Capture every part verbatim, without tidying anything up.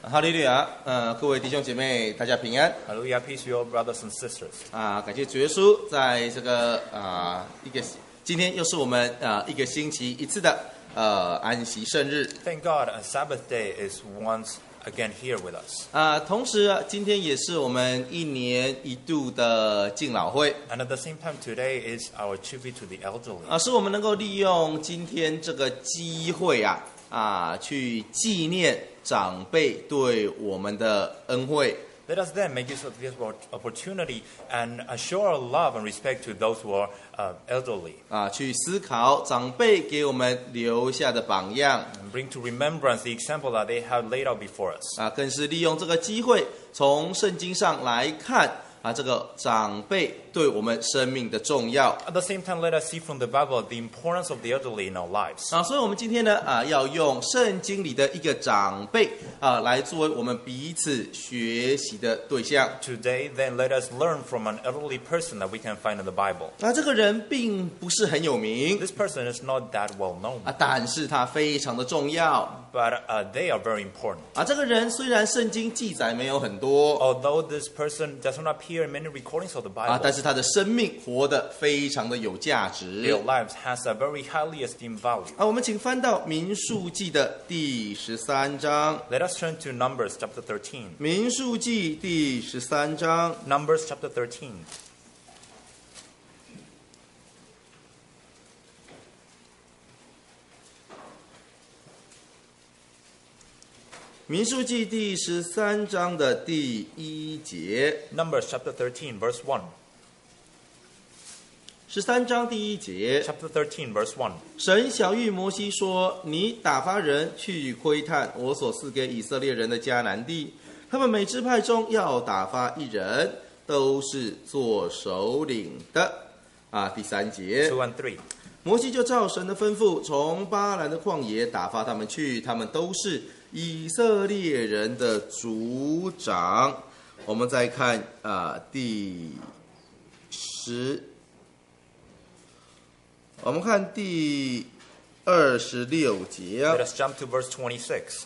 哈利路亚，呃，各位弟兄姐妹，大家平安。 Hallelujah, peace to you all, brothers and sisters. 啊，感谢主耶稣，在这个啊一个今天又是我们啊一个星期一次的呃安息圣日。 Thank God, a Sabbath day is once again here with us. 啊，同时啊今天也是我们一年一度的敬老会。 And at the same time, today is our tribute to the elderly. 啊，使我们能够利用今天这个机会啊啊去纪念长辈对我们的恩惠。 Let us then make use of this opportunity and show our love and respect to those who are uh, elderly. 啊，去思考长辈给我们留下的榜样。 And bring to remembrance the example that they have laid out before us. 啊，更是利用这个机会，从圣经上来看啊，这个长辈对我们生命的重要。 At the same time, let us see from the Bible the importance of the elderly in our lives. 啊，所以我们今天呢，啊，要用圣经里的一个长辈啊，来作为我们彼此学习的对象。 Today, then, let us learn from an elderly person that we can find in the Bible. 啊，这个人并不是很有名 This person is not that well known, 啊，但是他非常的重要。 but uh, they are very important. 啊，这个人虽然圣经记载没有很多 Although this person does not appear in many recordings of the 啊， Bible, 但是他的生命活得非常的有价值 their。lives has a very highly esteemed value. 啊，我们请翻到民数记的第十三章。 Let us turn to Numbers chapter thirteen. 民数记第十三章， Numbers chapter thirteen. 民数记第十三章的第一节， Numbers chapter thirteen, verse one. 十三章第一节， Chapter thirteen, verse one. 神晓谕摩西说：“你打发人去窥探我所赐给以色列人的迦南地，他们每支派中要打发一人，都是做首领的。”啊，第三节， Two and three. 摩西就照神的吩咐，从巴兰的旷野打发他们去，他们都是以色列人的族长。我们再看啊、呃，第十，我们看第二十六节啊 Let us jump to verse twenty-six.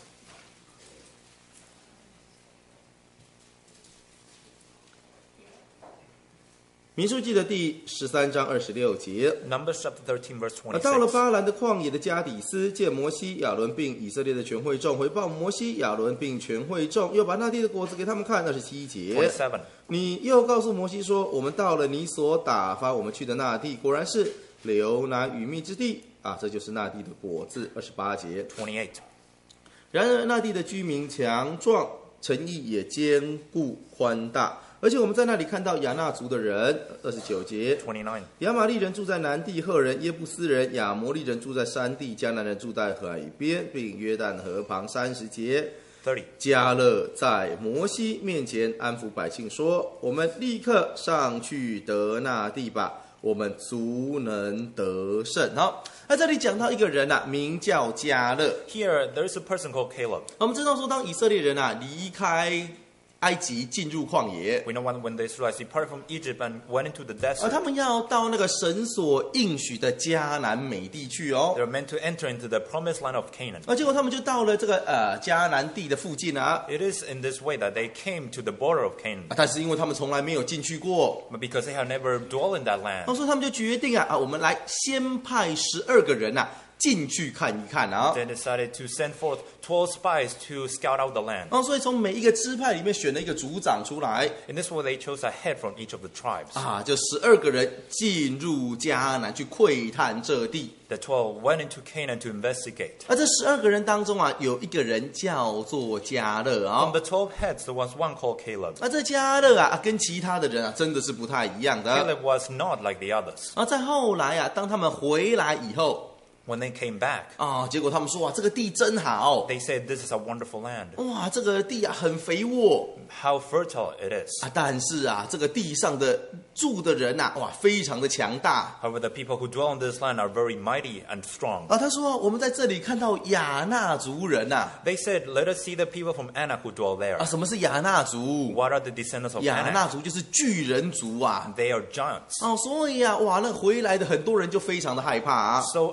民数记的第十三章二十六节。 Numbers chapter thirteen, verse 而到了 twenty-six. 巴兰的旷野的加底斯，见摩西、亚伦并以色列的全会众，回报摩西、亚伦并全会众，又把那地的果子给他们看。二十七节， twenty-seven. 你又告诉摩西说：“我们到了你所打发我们去的那地，果然是流奶与蜜之地啊，这就是那地的果子。”二十八节， twenty-eight. 然而那地的居民强壮，城邑也坚固宽大。而且我们在那里看到亚纳族的人，二十九节， twenty-nine. 亚玛利人住在南地，赫人、耶布斯人、亚摩利人住在山地，迦南人住在海边，并约旦河旁。三十节， thirty. 迦勒在摩西面前安抚百姓说：“我们立刻上去得那地吧，我们足能得胜。”好，那这里讲到一个人啊，名叫迦勒。 Here, there is a person called Caleb. 我们知道说，当以色列人啊离开埃及进入旷野， We know when, when the Israelites departed from Egypt and went into the 而 desert, 他们要到那个神所应许的迦南美地去哦 they。were meant to enter into the promised land of Canaan. 而结果他们就到了这个呃迦南地的附近啊， It is in this way that they came to the border of Canaan. 啊但是因为他们从来没有进去过， But because they have never dwelled in that land, 所以他们就决定啊啊，我们来先派十二个人啊进去看一看啊。 they decided to send forth twelve spies to scout out the land. 哦，所以从每一个支派里面选了一个族长出来 In this way, they chose a head from each of the tribes. 啊，就十二个人进入迦南去窥探这地。 The twelve went into Canaan to investigate. 而这十二个人当中啊，有一个人叫做迦勒啊 From。the twelve heads, there was one called Caleb. 而这迦勒啊，跟其他的人啊，真的是不太一样的。 Caleb was not like the others. 而在后来啊，当他们回来以后 When they came back, 啊，结果他们说哇，这个地真好， they said, "This is a wonderful land. 哇，这个地啊很肥沃 How fertile it is." 啊，但是啊，这个地上的住的人呐、啊，哇，非常的强大 However, the people who dwell in this land are very mighty and strong. 啊。他说，我们在这里看到亚纳族人呐、啊， They said, "Let us see the people from Anak who dwell there." 啊，什么是亚纳族？ What are the descendants of 亚 Anak? 纳族就是巨人族啊。 They are giants. 哦，所以啊，哇，那回来的很多人就非常的害怕啊。 So among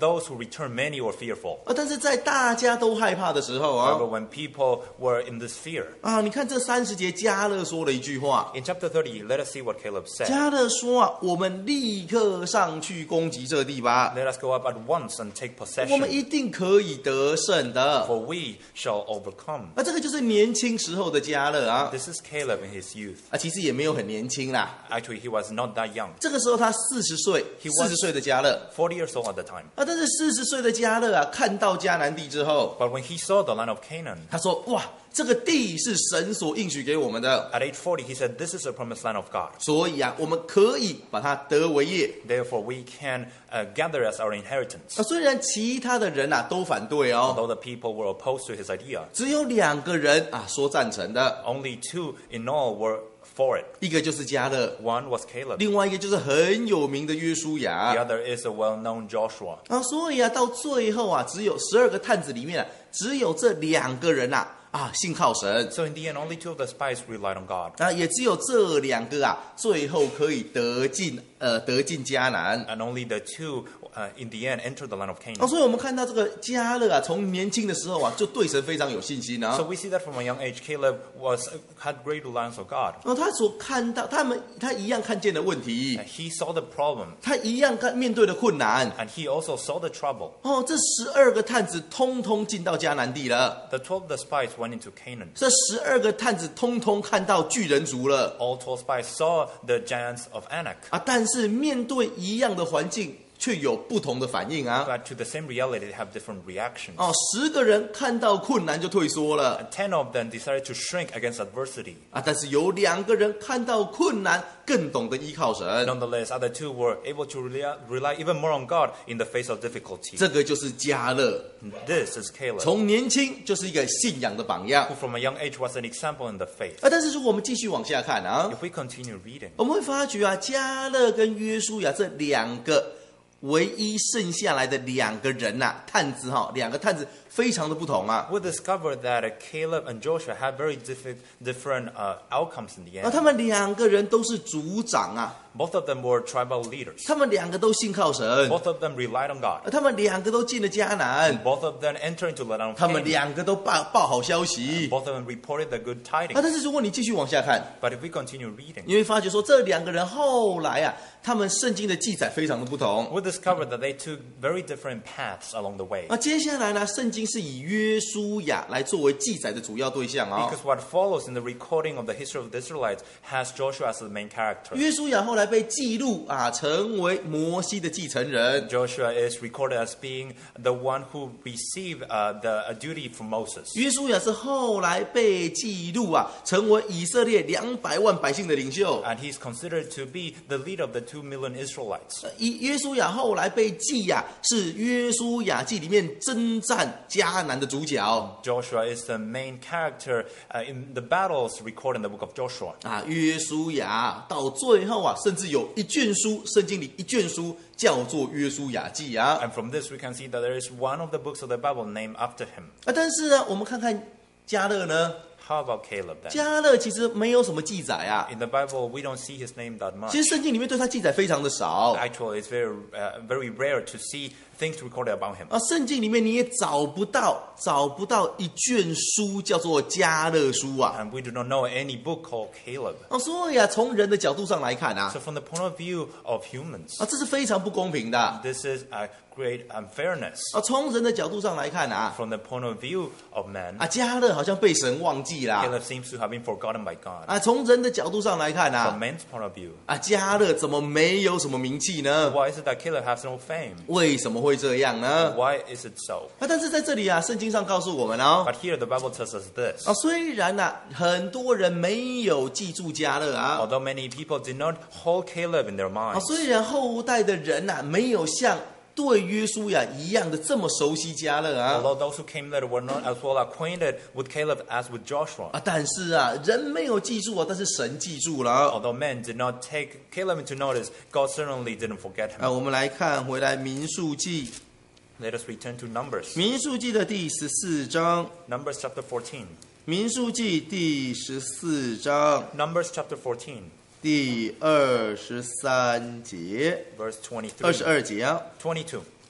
those who return many were fearful. 啊，但是在大家都害怕的时候啊 However, when people were in this fear, 啊，你看这三十节迦勒说了一句话， in chapter thirty, let us see what Caleb said. 迦勒说啊，我们立刻上去攻击这地吧， Let us go up at once and take 我们 possession, 一定可以得胜的。 for we shall overcome. 啊，这个就是年轻时候的迦勒啊， This is Caleb in his youth. 啊，其实也没有很年轻啦。 Actually, he was not that young. 这个时候他四十岁， He 四 was- 十岁的迦勒 forty years old at the time. 啊，但是四十岁的迦勒啊，看到迦南地之后， But when he saw the land of Canaan, 他说：“哇，这个地是神所应许给我们的， at age forty, he said, this is a promised land of God. 所以啊，我们可以把它得为业。 Therefore, we can uh, gather as our inheritance. 啊，虽然其他的人啊都反对哦， Although the people were opposed to his idea, 只有两个人啊说赞成的， only two in all were for it. 一个就是迦勒， One was Caleb. 另外一个就是很有名的约书 The 亚。 other is a well-known Joshua. 啊，所以啊，到最后啊，只有十二个探子里面啊，只有这两个人呐啊信靠神。” So in the end, only two of the spies relied on God. 啊，也只有这两个啊，最后可以得进呃得进迦南。 And only the two, uh, in the end, entered the land of 哦， Canaan. 所以我们看到这个迦勒啊，从年轻的时候啊，就对神非常有信心啊 So。we see that from a young age, Caleb was had great reliance on God. 哦，他所看到他们，他一样看见的问题， And he saw the problem, 他一样看面对的困难。 and he also saw the trouble. 哦，这十二个探子通通进到迦南地了， The twelve of the spies went into Canaan. 这十二个探子通通看到巨人族了 All twelve spies saw the giants of Anak. 啊，但是面对一样的环境，却有不同的反应啊。 But to the same reality, they have different reactions. 哦，十个人看到困难就退缩了。 And ten of them decided to shrink against adversity. 啊，但是有两个人看到困难，更懂得依靠神， Nonetheless, other two were able to rely, rely even more on God in the face of difficulty. 这个就是迦勒， This is Caleb, 从年轻就是一个信仰的榜样 who from a young age was an example in the faith. 啊。但是如果我们继续往下看啊， If we continue reading, 我们会发觉啊，迦勒跟约书亚这两个唯一剩下来的两个人呐、啊，探子哈，两个探子非常的不同啊。 we discover that uh, Caleb and Joshua had very diffi- different uh, outcomes in the 啊， end. 他们两个人都是族长啊， Both of them were tribal leaders. 他们两个都信靠神， Both of them relied on 啊 God. 他们两个都进了迦南， Both of them entered into the land of 他们 Canaan. 两个都报报好消息 Both of them reported the good 啊。 tidings. 但是如果你继续往下看， But if we continue reading, 你会发觉说这两个人后来啊，他们圣经的记载非常的不同 we discovered that they took very different paths along the way. 啊。接下来呢，圣经是以约书亚来作为记载的主要对象啊、 Because what follows in the recording of the history of the Israelites has Joshua as the main character. 约书亚后来被记录啊，成为摩西的继承人。 Joshua is recorded as being the one who received uh, the uh, duty from Moses. 约书亚是后来被记录啊，成为以色列两百万百姓的领袖。 And he's considered to be the leader of the two million Israelites. 以约书亚后来被记呀、是约书亚记里面征战迦南的主角 Joshua is the main character uh, in the battles recorded in the book of Joshua. 啊。约书亚到最后啊，甚至有一卷书，圣经里一卷书叫做约书亚记啊。 And from this we can see that there is one of the books of the Bible named after him. 啊，但是呢，我们看看迦勒呢， How about Caleb then? 迦勒其实没有什么记载啊。 In the Bible, we don't see his name that much. 其实圣经里面对他记载非常的少 Actually, it's very, uh, very rare to see things recorded about him. 啊。圣经里面你也找不到找不到一卷书叫做迦勒书啊。 And we do not know any book called Caleb. 啊，所以啊，从人的角度上来看啊， So from the point of view of humans, 啊，这是非常不公平的。 this is a great unfairness. 啊，从人的角度上来看啊， From the point of view of man, 啊，迦勒好像被神忘记啦。 Caleb seems to have been forgotten by God. 啊，从人的角度上来看 From 啊， man's point of view, 啊，迦勒怎么没有什么名气呢？ why is it that Caleb has no fame? 为什么会这样呢？ Why is it so? 啊，但是在这里啊，圣经上告诉我们哦， But here the Bible tells us this. 啊，虽然呐、很多人没有记住迦勒啊， Although many people did not hold Caleb in their 啊， minds, 虽然后代的人呐、没有像对约书亚一样的这么熟悉迦勒啊， although those who came later were not as well acquainted with Caleb as with Joshua. 啊，但是啊，人没有记住啊，但是神记住了。 Although men did not take Caleb into notice, God certainly didn't forget 啊， him. 我们来看回来民数记， Let us return to Numbers. 民数记的第十四章， Numbers chapter fourteen. 民数记第十四章 Numbers chapter fourteen, 第二十三节， verse 二十 twenty-three. 二节啊。 twenty-two.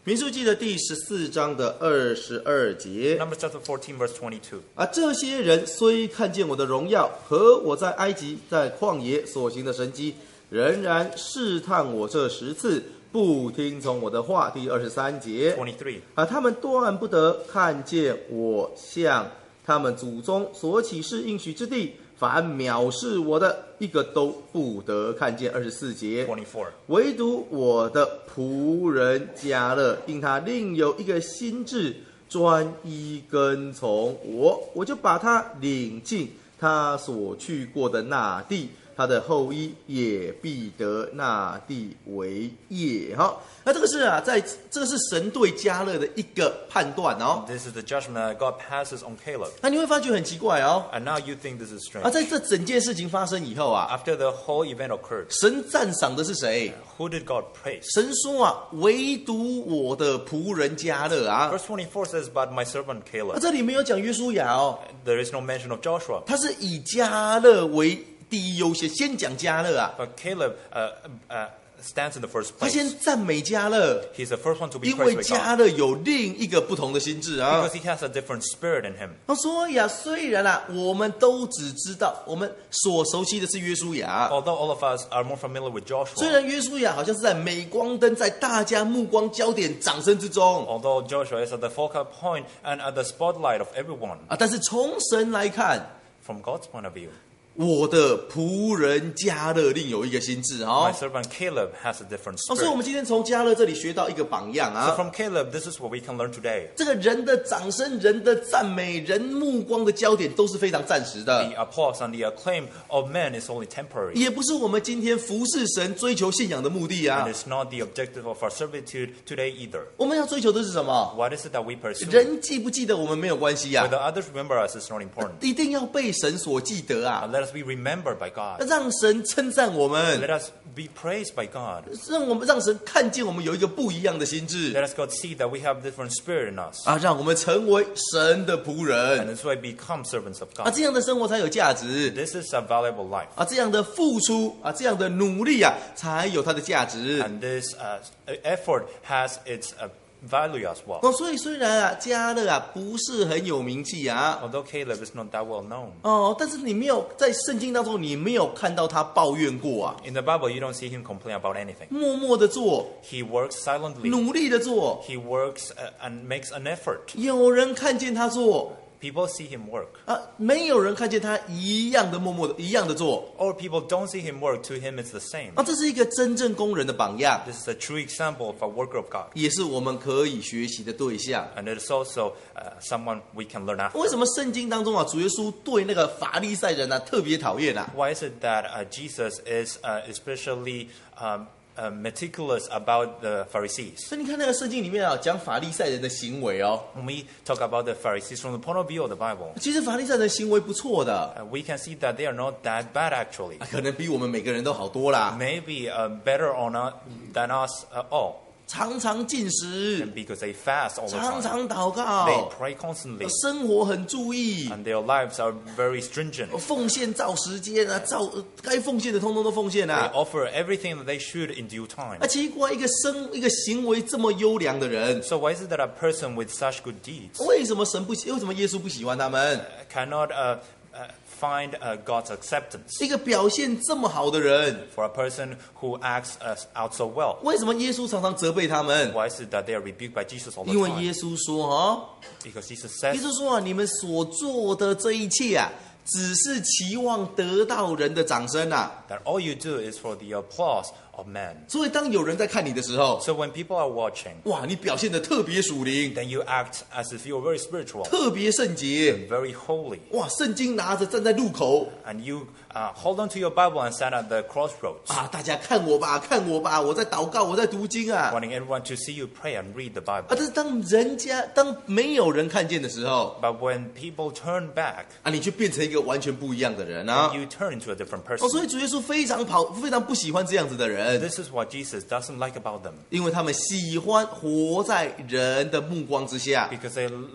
民数记的第十四章的二十二节 Numbers chapter fourteen, verse twenty-two. 啊，这些人虽看见我的荣耀和我在埃及在旷野所行的神迹，仍然试探我这十次，不听从我的话。第二十三节 twenty-three. 啊，他们断不得看见我向他们祖宗所起誓应许之地，凡藐视我的，一个都不得看见。二十四节 twenty-four. 唯独我的仆人迦勒，因他另有一个心志，专一跟从我，我就把他领进他所去过的那地，他的后裔也必得那地为业。好，那这个是啊，在这个是神对迦勒的一个判断哦。 This is the judgment that God passes on Caleb. 那你会发觉很奇怪哦。 And now you think this is 啊， strange. 在这整件事情发生以后啊， After the whole event occurred, 神赞赏的是谁？ who did God praise? 神说啊，唯独我的仆人迦勒啊。 Verse twenty-four says, But my servant 那 Caleb. 这里没有讲约书亚哦， There is no mention of Joshua. 他是以迦勒为第一优先，先讲迦勒啊， But Caleb uh, uh, stands in the first 他 place. 先赞美迦勒， He's the first one to be 因为 praised by 迦 God. 勒有另一个不同的心智啊。 Because he has a different spirit in him. 那所以啊，虽然啊，我们都只知道我们所熟悉的是约书亚， Although all of us are more familiar with 虽 Joshua, 然约书亚好像是在镁光灯，在大家目光焦点、掌声之中 although Joshua is at the focal point and at the spotlight of everyone, 啊，但是从神来看， from God's point of view, 我的仆人迦勒另有一个心智 my 哦。 servant Caleb has a different 哦，所以我 spirit. 们今天从迦勒这里学到一个榜样 So 啊。 from Caleb, this is what we can learn today. 这个人的掌声、人的赞美、人目光的焦点都是非常暂时的， The applause and the acclaim of men is only temporary. 也不是我们今天服侍神、追求信仰的目的啊 And。it's not the objective of our servitude today either. 我们要追求的是什么？ What is it that we pursue? 人记不记得我们没有关系 Whether 啊， others remember us is not important. 一定要被神所记得 And 啊， let us be remembered by God. 让神称赞我们， Let us be praised by God. 让我们让神看见我们有一个不一样的心智 Let us God see that we have different spirit in us. 啊，让我们成为神的仆 And 人 this way become servants of 啊， God. 这样的生活才有价值 This is a valuable life. 啊，这样的付出啊，这样的努力啊，才有它的价值。 And this uh, effort has its uh, value as well. 哦，所以虽然啊，迦勒啊不是很有名气啊， Although Caleb is not that well known. 哦，但是你没有在圣经当中，你没有看到他抱怨过啊， In the Bible, you don't see him complain about anything. 默默的做， He works silently. 努力的做， He works uh, and makes an effort. 有人看见他做 People see him work. 啊，没有人看见他一样的默默的一样的做 Or people don't see him work. To him, it's the same. 啊，这是一个真正工人的榜样， This is a true example of a worker of God. 也是我们可以学习的对象。 And it is also uh, someone we can learn after. 为什么圣经当中啊，主耶稣对那个法利赛人啊特别讨厌啊？ Why is it that uh, Jesus is uh, especially um, uh, meticulous about the Pharisees? 所以你看那个圣经里面啊，讲法利赛人的行为哦， When we talk about the Pharisees from the point of view of the Bible, 其实法利赛人行为不错的， uh, we can see that they are not that bad actually. 啊可能比我们每个人都好多啦。 Maybe uh, better or not than us uh, all. 常常进食， And because they fast all the 常 time. 常祷 They 告， pray constantly. 生活很注意， And their lives are very stringent. 奉献照时间啊，照呃该奉献的通通都奉献 They 啊。 offer everything that they should in due time. 啊，奇怪，一个生一个行为这么优良的人， So why is it that a person with such good deeds 为什么神不喜？为什么耶稣不喜欢他们？ cannot uh, uh, find uh, God's acceptance? 一个表现这么好的人， For a person who acts uh, out so well, 为什么耶稣常常责备他们？ why is it that they are rebuked by Jesus all the 因为 time? 耶稣说哦， Because Jesus 耶 says 稣说啊，你们所做的这一切啊，只是期望得到人的掌声啊。 that all you do is for the applause of men. 所以当有人在看你的时候， So when people are watching, 哇，你表现的特别属灵， then you act as if you're very spiritual, 特别圣洁。 very holy, 哇，圣经拿着站在路口 and you uh, hold on to your Bible and stand at the crossroads, 啊，大家看我吧，看我吧，我在祷告，我在读经啊。 wanting everyone to see you pray and read the 啊， Bible. 但是当人家当没有人看见的时候 But when people turn back, 啊，你就变成一个完全不一样的人啊。 you turn into a different 哦，所 person. 以主耶稣非常跑，非常不喜欢这样子的人， This is what Jesus doesn't like about them, 因为他们喜欢活在人的目光之下。 because they l-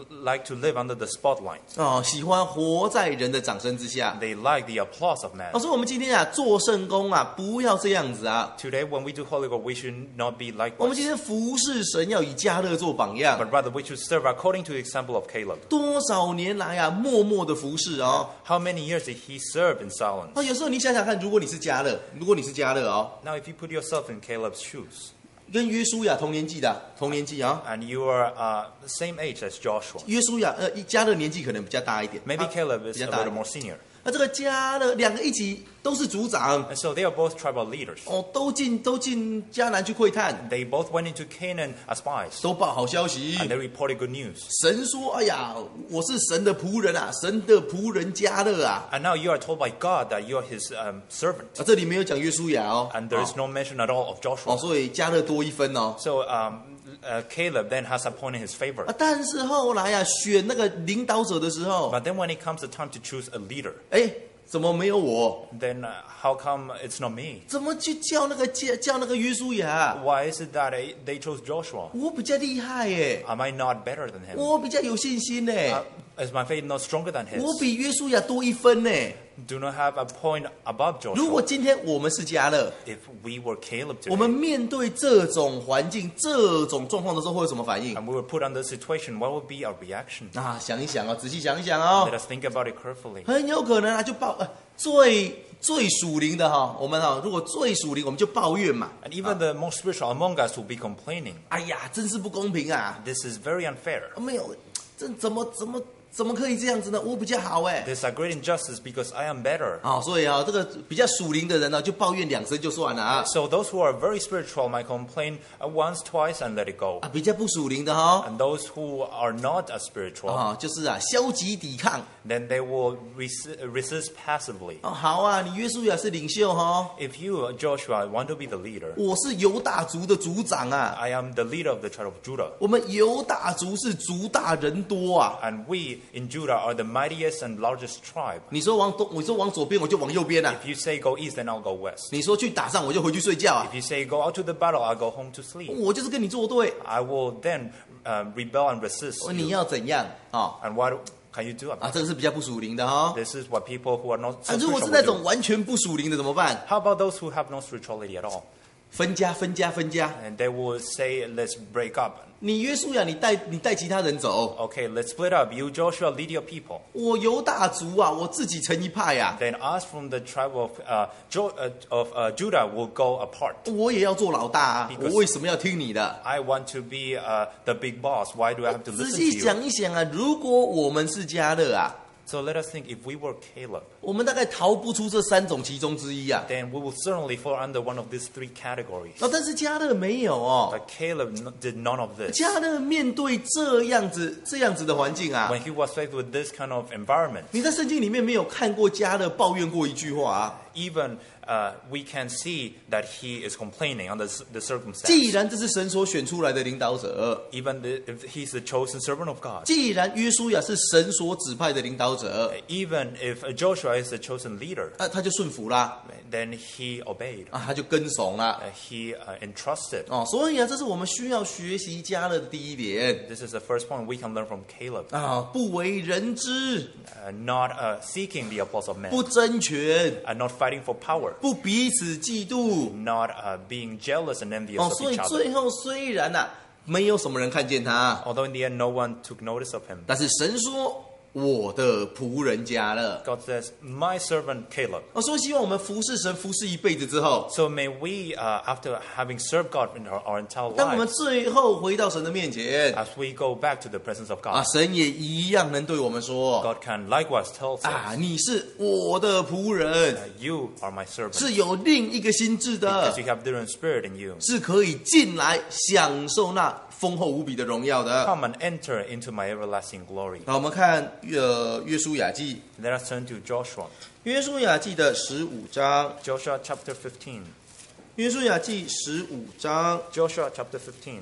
like to live under the spotlight. 哦，喜欢活在人的掌声之下。 They like the applause of man. 哦，所以我们今天啊，做圣工啊，不要这样子啊。 Today, when we do holy work, we should not be 我们 likewise, 今天服侍神要以迦勒做榜样。 but rather we should serve according to the example of Caleb. 多少年来啊，默默的服侍哦。 How many years did he serve in silence? 哦，有时候你想想看，如果你是迦勒，如果你是迦勒哦， Now, if you put yourself in Caleb's shoes, 跟约书亚同年纪的啊，同年纪啊。 and you are uh, the same age as Joshua, 约书亚呃，迦勒年纪可能比较大一点。 maybe 他 Caleb 比 is 较 a 大一 little 点。 more senior. 那这个迦勒两个一起都是族长 And so they are both tribal leaders. 哦，都进都进迦南去窥探， They both went into Canaan as spies, 都报好消息。 and they reported good news. 神说：“哎呀，我是神的仆人啊，神的仆人迦勒啊。 And now you are told by God that you are his um, servant. 啊，这里没有讲约书亚哦。 And there is no mention at all of 哦， Joshua. 所以迦勒多一分哦。 So um, uh, Caleb then has a point in his favor. 啊，但是后来啊，选那个领导者的时候， But then when it comes the time to choose a leader, 哎，怎么没有我？ then uh, how come it's not me? 怎么去叫那个叫叫那个约书亚？ Why is it that I, they chose Joshua? 我比较厉害耶， Am I not better than him? 我比较有信心呢， Uh, is my faith not stronger than 我 his? 比约书亚多一分呢。 Do not have a point above 如果 Joshua. 今天我们是迦勒， If we were Caleb 我们 today, 面对这种环境、这种状况的时候，会有什么反应？ and we were put under the situation, what would be our reaction? 啊，想一想啊，仔细想一想哦 Let，us think about it carefully. 很有可能啊，就抱呃最最属灵的哈，我们哈，如果最属灵，我们就抱怨嘛。 And even the most spiritual among us will be complaining. 哎呀，真是不公平啊！ This is very unfair. 没有，这怎么怎么怎么可以这样子呢？我比较好哎。 There's a great injustice because I am better. 啊，所以啊，这个比较属灵的人呢，就抱怨两声就算了啊。 So those who are very spiritual might complain uh, once, twice, and let it go. 啊，比较不属灵的哈， And those who are not as spiritual, 啊，就是啊，消极抵抗。 then they will resi- resist passively. 哦，好啊，你约书亚是领袖哈， If you, Joshua, want to be the leader, 我是犹大族的族长啊。 I am the leader of the tribe of Judah. 我们犹大族是族大人多啊。 And we in Judah are the mightiest and largest tribe. 你说往东，我说往左边，我就往右边啊。 If you say go east, then I'll go west. 你说去打仗，我就回去睡觉啊。 If you say go out to the battle, I'll go home to sleep. 我就是跟你作对。 I will then uh, rebel and resist 你 you. 要怎样啊？ And what can you do 啊， about 这个是比较不属灵的哈。 it? This is what people who are not 啊， so 如果是 spiritual 那 will 种 do. 完全不属灵的怎么办？ How about those who have no spirituality at all? 分家，分家，分家。 And they will say, let's break up. 你约书亚，你带你带其他人走。 Okay, let's split up. You, Joshua, lead your people. 我犹大族啊，我自己成一派呀、 Then us from the tribe of, uh, jo- uh, of uh, Judah will go apart. 我也要做老大啊， Because- 我为什么要听你的？ I want to be uh, the big boss. Why do I have to 仔 listen to 细 you? 想一想啊，如果我们是迦勒啊， So let us think, if we were Caleb, 我们大概逃不出这三种其中之一啊。 then we will certainly fall under one of these three categories. 啊，但是迦勒没有哦， But Caleb n- did none of this. 迦勒面对这样子这样子的环境啊， When he was faced with this kind of environment, 你在圣经里面没有看过迦勒抱怨过一句话啊。 even uh, we can see that he is complaining under the, the 既 circumstance. 然这是神所选出来的领导者， Even the, if he's the chosen servant of God. 既然约书亚是神所指派的领导者， Even if Joshua is the chosen leader, 啊，他就顺服啦， then he obeyed. 啊，他就跟从啦。 Uh, he uh, entrusted. 哦，所以啊，这是我们需要学习迦勒的第一点 This is the first point we can learn from Caleb. 啊，不为人知， Uh, not uh, seeking the applause of men. 不争权， And not fighting for power. 不彼此嫉妒。 Not uh, being jealous and envious 哦， of 所以 each other. 最后虽然呐、没有什么人看见他， Although in the end no one took notice of him. 但是神说我的仆人迦勒。 God says, my servant Caleb. 哦，所以希望我们服侍神服侍一辈子之后， So may we, uh, after having served God in our, our entire 当我们 lives, 最后回到神的面前 as we go back to the presence of 啊， God, 神也一样能对我们说 God can likewise tell us, 啊，你是我的仆人， uh, you are my servant. 是有另一个心智的 Because，you have different spirit in you. 是可以进来享受那丰厚无比的荣耀的。 Come and enter into my everlasting glory. 好，我们看呃约书亚记， Let us turn to Joshua. 约书亚记的十五章， Joshua chapter fifteen. 约书亚记十五章 Joshua chapter fifteen,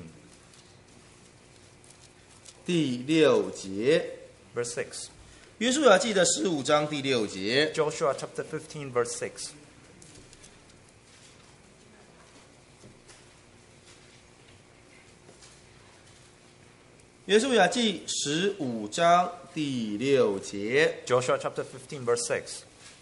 第六节， verse six. 约书亚记的十五章第六节， Joshua chapter fifteen, verse six. 约书亚记十五章第六节。 Joshua chapter fifteen, verse six.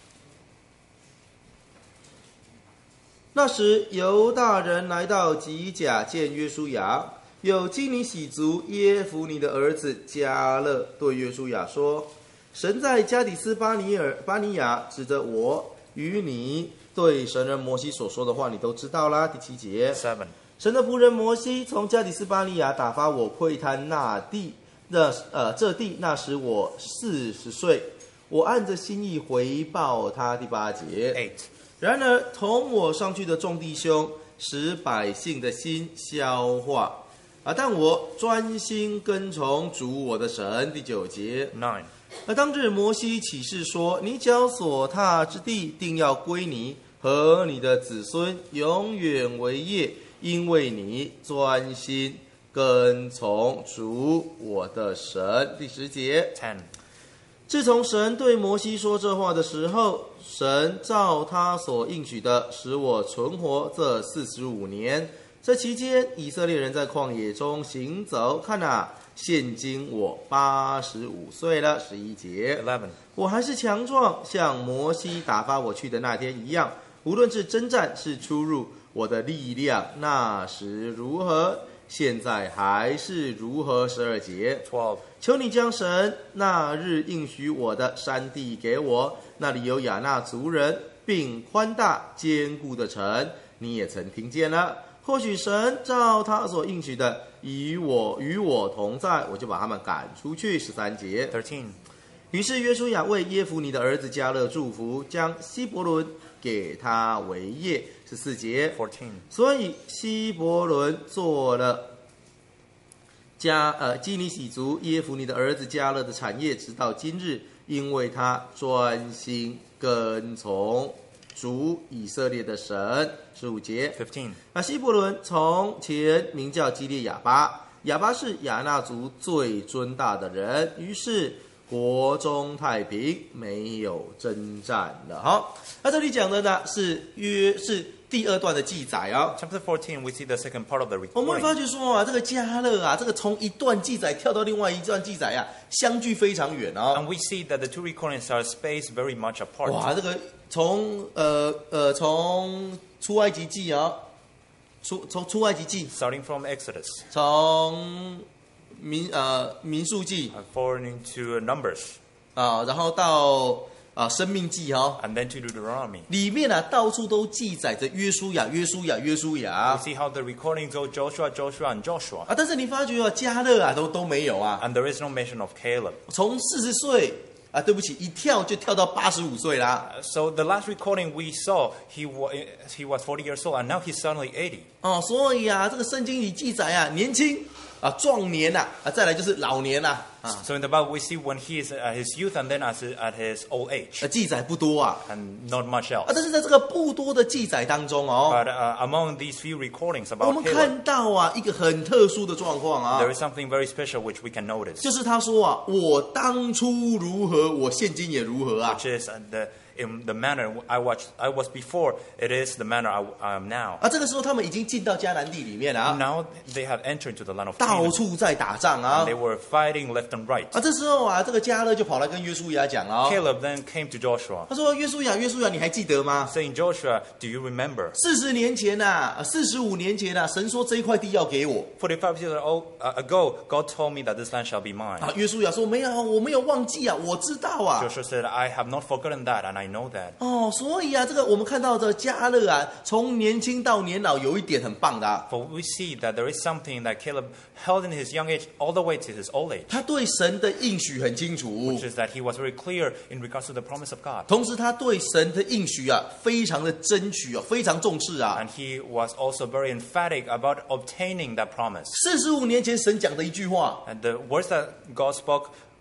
那时犹大人来到吉甲见约书亚，有基尼喜族耶孚尼的儿子迦勒对约书亚说：神在加底斯巴尼尔巴尼亚指着我与你对神人摩西所说的话，你都知道啦。第七节， Seven. 神的仆人摩西从加底斯巴尼亚打发我窥探那地，那呃这地那时我四十岁，我按着心意回报他。第八节， Eight. 然而同我上去的众弟兄使百姓的心消化啊，但我专心跟从主我的神。第九节， Nine. 而当日摩西起誓说：你脚所踏之地，定要归你和你的子孙永远为业，因为你专心跟从主我的神。第十节， Ten. 自从神对摩西说这话的时候，神照他所应许的，使我存活这四十五年。这期间，以色列人在旷野中行走。看啊，现今我八十五岁了。十一节， Eleven. 我还是强壮，像摩西打发我去的那天一样。无论是征战是出入，我的力量那时如何，现在还是如何。十二节， Twelve. 求你将神那日应许我的山地给我，那里有亚纳族人，并宽大坚固的城，你也曾听见了。或许神照他所应许的，与我与我同在，我就把他们赶出去。十三节， Thirteen. 于是约书亚为耶孚尼的儿子迦勒祝福，将希伯伦给他为业。十四节， Fourteen. 所以希伯伦做了加呃基尼喜族耶孚尼的儿子迦勒的产业，直到今日，因为他专心跟从主以色列的神。十五节， Fifteen. 那希伯伦从前名叫基列亚巴，亚巴是亚纳族最尊大的人，于是国中太平，没有征战了。好，那这里讲的呢是约是第二段的记载啊、哦。 Chapter fourteen, we see the second part of the 我们会 recording. 发觉说啊，这个迦勒啊，这个从一段记载跳到另外一段记载啊，相距非常远哦。 And we see that the two recordings are spaced very much apart. 哇，这个从呃呃从出埃及记啊，出从出埃及记， Starting from Exodus, 从民呃民数记 and forward into Numbers, 啊，然后到啊生命记哈、哦， and then to Deuteronomy. 里面啊到处都记载着约书亚、约书亚、约书亚 We see how the recordings go Joshua, Joshua, and Joshua. 啊，但是你发觉啊，迦勒啊都都没有啊， And there is no mention of Caleb. 从四十岁啊，对不起，一跳就跳到八十五岁啦。 So the last recording we saw, he, wa- he was forty years old, and now he's suddenly eighty. 哦，所以啊，这个圣经里记载啊，年轻啊，壮年呐、啊，啊，再来就是老年呐、啊，啊， So in the Bible, we see when he is at his youth and then as, at his old age, 呃记载不多啊， and not much 啊， else. 但是在这个不多的记载当中哦， But uh, among these few recordings 我 about 们 Caleb, 看到啊一个很特殊的状况啊 there，is something very special which we can notice, 就是他说啊，我当初如何，我现今也如何啊， which is uh, the, in the manner I, watched, I was before, it is the manner I, I am now. 啊，这个时候他们已经进到迦南地里面啊， Now they have entered into the land of 到 Canaan. 处在打仗啊 They，were fighting left and right. 啊，这时候啊，这个迦勒就跑来跟约书亚讲了、哦， Caleb then came to Joshua, 他说：“约书亚，约书亚，你还记得吗？ saying, Joshua, do you remember? 四十年前呐、啊，四十五年前呐、啊，神说这一块地要给我。 forty-five years old, uh, ago, God told me that this land shall be mine. 啊，约书亚说没有，我没有忘记啊，我知道啊。 Joshua said, I have not forgotten that, and I know that. 哦，所以啊，这个我们看到这迦勒啊，从年轻到年老，有一点很棒的、啊， For we see that there is something that Caleb held in his young age all the way to his old age, 他对神的应许很清楚， which is that he was very clear in regards to the promise of God. 同时他对神的应许啊，非常的争取啊，非常重视啊。 And he was also very emphatic about obtaining that promise. 四十五年前神讲的一句话， And the words that God spoke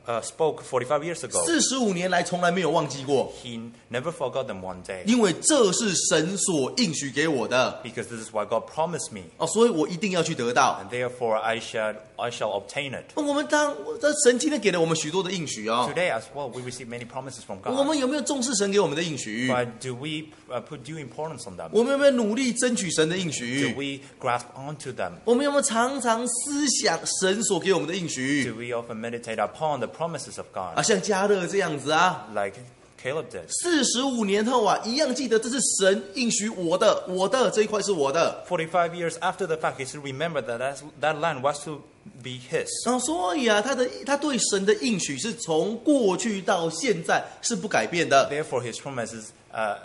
uh, spoke forty-five years ago. 四十五年来从来没有忘记过， He never forgot them one day. 因为这是神所应许给我的 Because this is what God promised me. 哦，所以我一定要去得到。 And therefore I shall, I shall obtain it. 我们当这神今天给了我们许多的应许哦， Today as well, we receive many promises from 我 God. 们有没有重视神给我们的应许？ But do we uh, put due importance on them? 我们有没有努力争取神的应 Do 许？ we grasp onto them? 我们有没有常常思想神所给我们的应许 Do we often meditate upon the promises of 啊？ God? 像加勒这样子啊， Like Caleb did. 四十五年后啊，一样记得这是神应许我的，我的这一块是我的。 forty-five years after the fact, he still remembered that that's, that land was to be his. 然后所以啊，他的他对神的应许是从过去到现在是不改变的。 Therefore, his promises uh,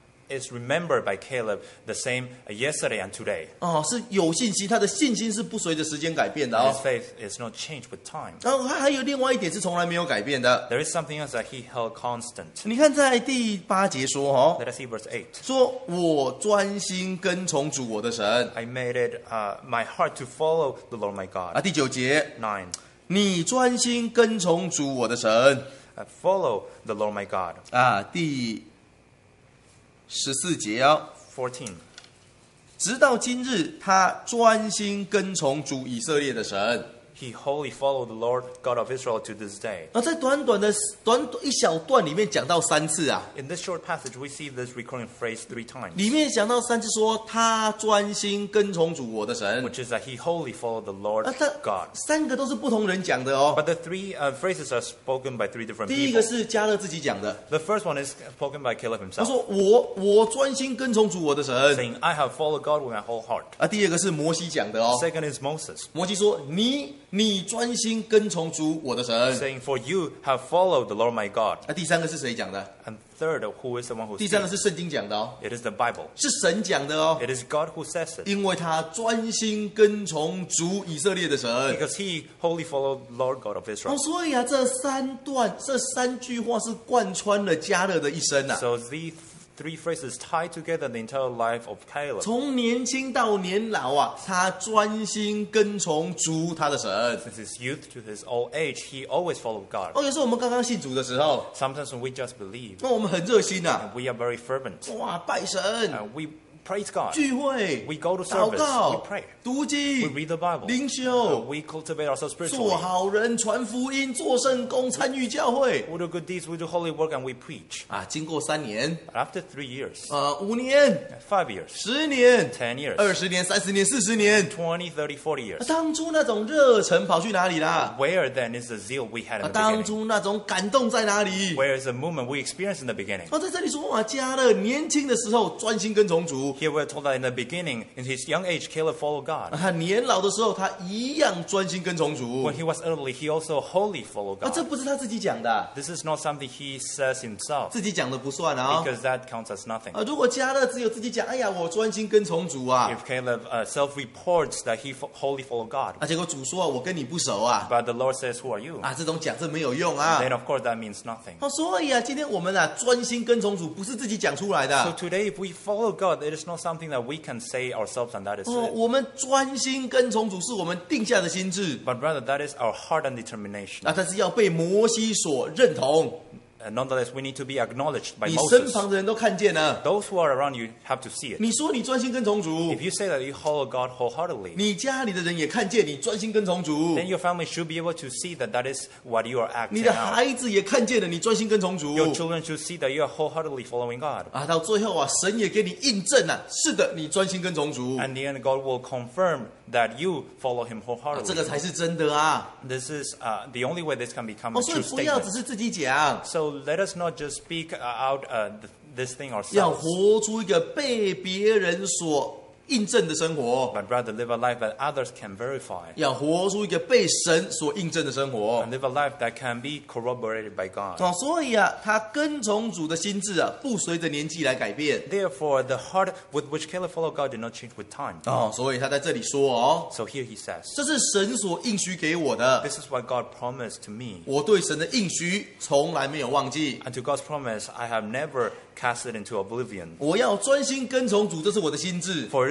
is remembered by Caleb the same yesterday and today. 哦，是有信心，他的信心是不随着时间改变的 His 哦。 faith is not changed with time. 然后他还有另外一点是从来没有改变的。 There is something else that he held constant. 你看在第八节说哦， Let us see verse eight. 说我专心跟从主我的神 I made it uh, my heart to follow the Lord my 啊。 God. 第九节， Nine. 你专心跟从主我的神 Uh, follow the Lord my God. 啊。第十四节哦， Fourteen. 直到今日，他专心跟从主以色列的神。 He wholly followed the Lord God of Israel to this day. 啊，在短短的短短一小段里面讲到三次啊， In this short passage, we see this recurring phrase three times, 里面讲到三次说他专心跟从主我的神 which is that he wholly followed the Lord 啊，他 God. 三个都是不同人讲的哦。 But the three uh, phrases are spoken by three different 第一个 people. 是加勒自己讲的， The first one is spoken by Caleb 他 himself, 说我我专心跟从主我的神 saying, I have followed God with my whole heart. 啊。第二个是摩西讲的哦， Second is Moses, 摩西说你你专心跟从主我的神 saying, For you have followed the Lord my God. 啊。第三个是谁讲的？ And third, who is the one who 第三个 speaks? 是圣经讲的哦， It is the Bible. 是神讲的哦， It is God who says it. 因为他专心跟从主以色列的神。 Because he wholly followed Lord God of 哦， Israel. 所以啊，这三段这三句话是贯穿了加勒的一生呐、啊。 So these three phrases tie together the entire life of Caleb. 从年轻到年老啊，他专心跟从主他的神。 Since his youth to his old age, he always followed God. 哦，有时候我们刚刚信主的时候， Sometimes when we just believe, 那我们很热心呐、 and we are very fervent, 哇，拜神、 uh, we praise God, 聚会、 we go to 祷 service, 告 we pray, 读 we 经、 read the Bible, 灵 uh, 修、 we cultivate ourselves 做 spiritually, 好人、传福音、做圣工、参与教会 we do good deeds, we do holy work, and we preach. 啊。经过三年、 But after three years, 呃五年、 five years, 十年、 ten years, 二十年、三十年、四十年， twenty, thirty, forty years, 当初那种热忱跑去哪里啦？ where then is the zeal we had 啊， in the 当 beginning? 初那种感动在哪里？ Where is the movement we experienced in the beginning? 哦，在这里说啊，加勒年轻的时候专心跟从主， Here we're told that in the beginning, in his young age, Caleb followed God. 啊，他年老的时候他一样专心跟从主。 When he was elderly, he also wholly followed 啊，这 God. 不是他自己讲的啊， This is not something he says himself, 自己讲的不算啊。 because that counts as nothing. 啊，如果加勒只有自己讲，哎呀，我专心跟从主啊， If Caleb uh, self-reports that he fo- wholly followed God, 啊，结果主说啊，我跟你不熟啊， but the Lord says, who are you? 啊，这种讲这没有用啊。 Then of course that means nothing. 哦，所以啊，今天我们啊专心跟从主，不是自己讲出来 So 的。 today, if we follow God, it is not something that we can say ourselves and that is 哦， it. 我们专心跟从主，是我们定下的心智 But rather, that is our heart and determination. 啊，但是要被摩西所认同， And nonetheless, we need to be acknowledged by 你身 Moses. 旁的人都看见了。 Those who are around you have to see it. 你说你专心跟从主 If，you say that you follow God wholeheartedly, 你家里的人也看见你专心跟从主， then your family should be able to see that that is what you are 你 acting 的 out. 孩子也看见了你专心跟从主。 Your children should see that you are wholeheartedly following God. 啊，到最后啊，神也给你印证啊，是的，你专心跟从主， And in the end, God will confirm that you follow Him 啊，这个 wholeheartedly. 才是真的啊。 This is uh, the only way this can become 哦， a 所以 true 不要只 statement. 是自己讲， So let us not just speak uh, out uh, th- this thing 要 ourselves, 活出一个被别人所印证的生活， but rather live a life that others can verify. 要活出一个被神所印证的生活 And。live a life that can be corroborated by God. 哦，所以啊，他跟从主的心智啊，不随着年纪来改变。 Therefore, the heart with which Caleb followed God did not change with time. 哦，所以他在这里说哦， So here he says, 这是神所应许给我的， this is what God promised to me. 我对神的应许从来没有忘记。 And to God's promise, I have never cast it into oblivion. 我要专心跟从主，这是我的心智。 For it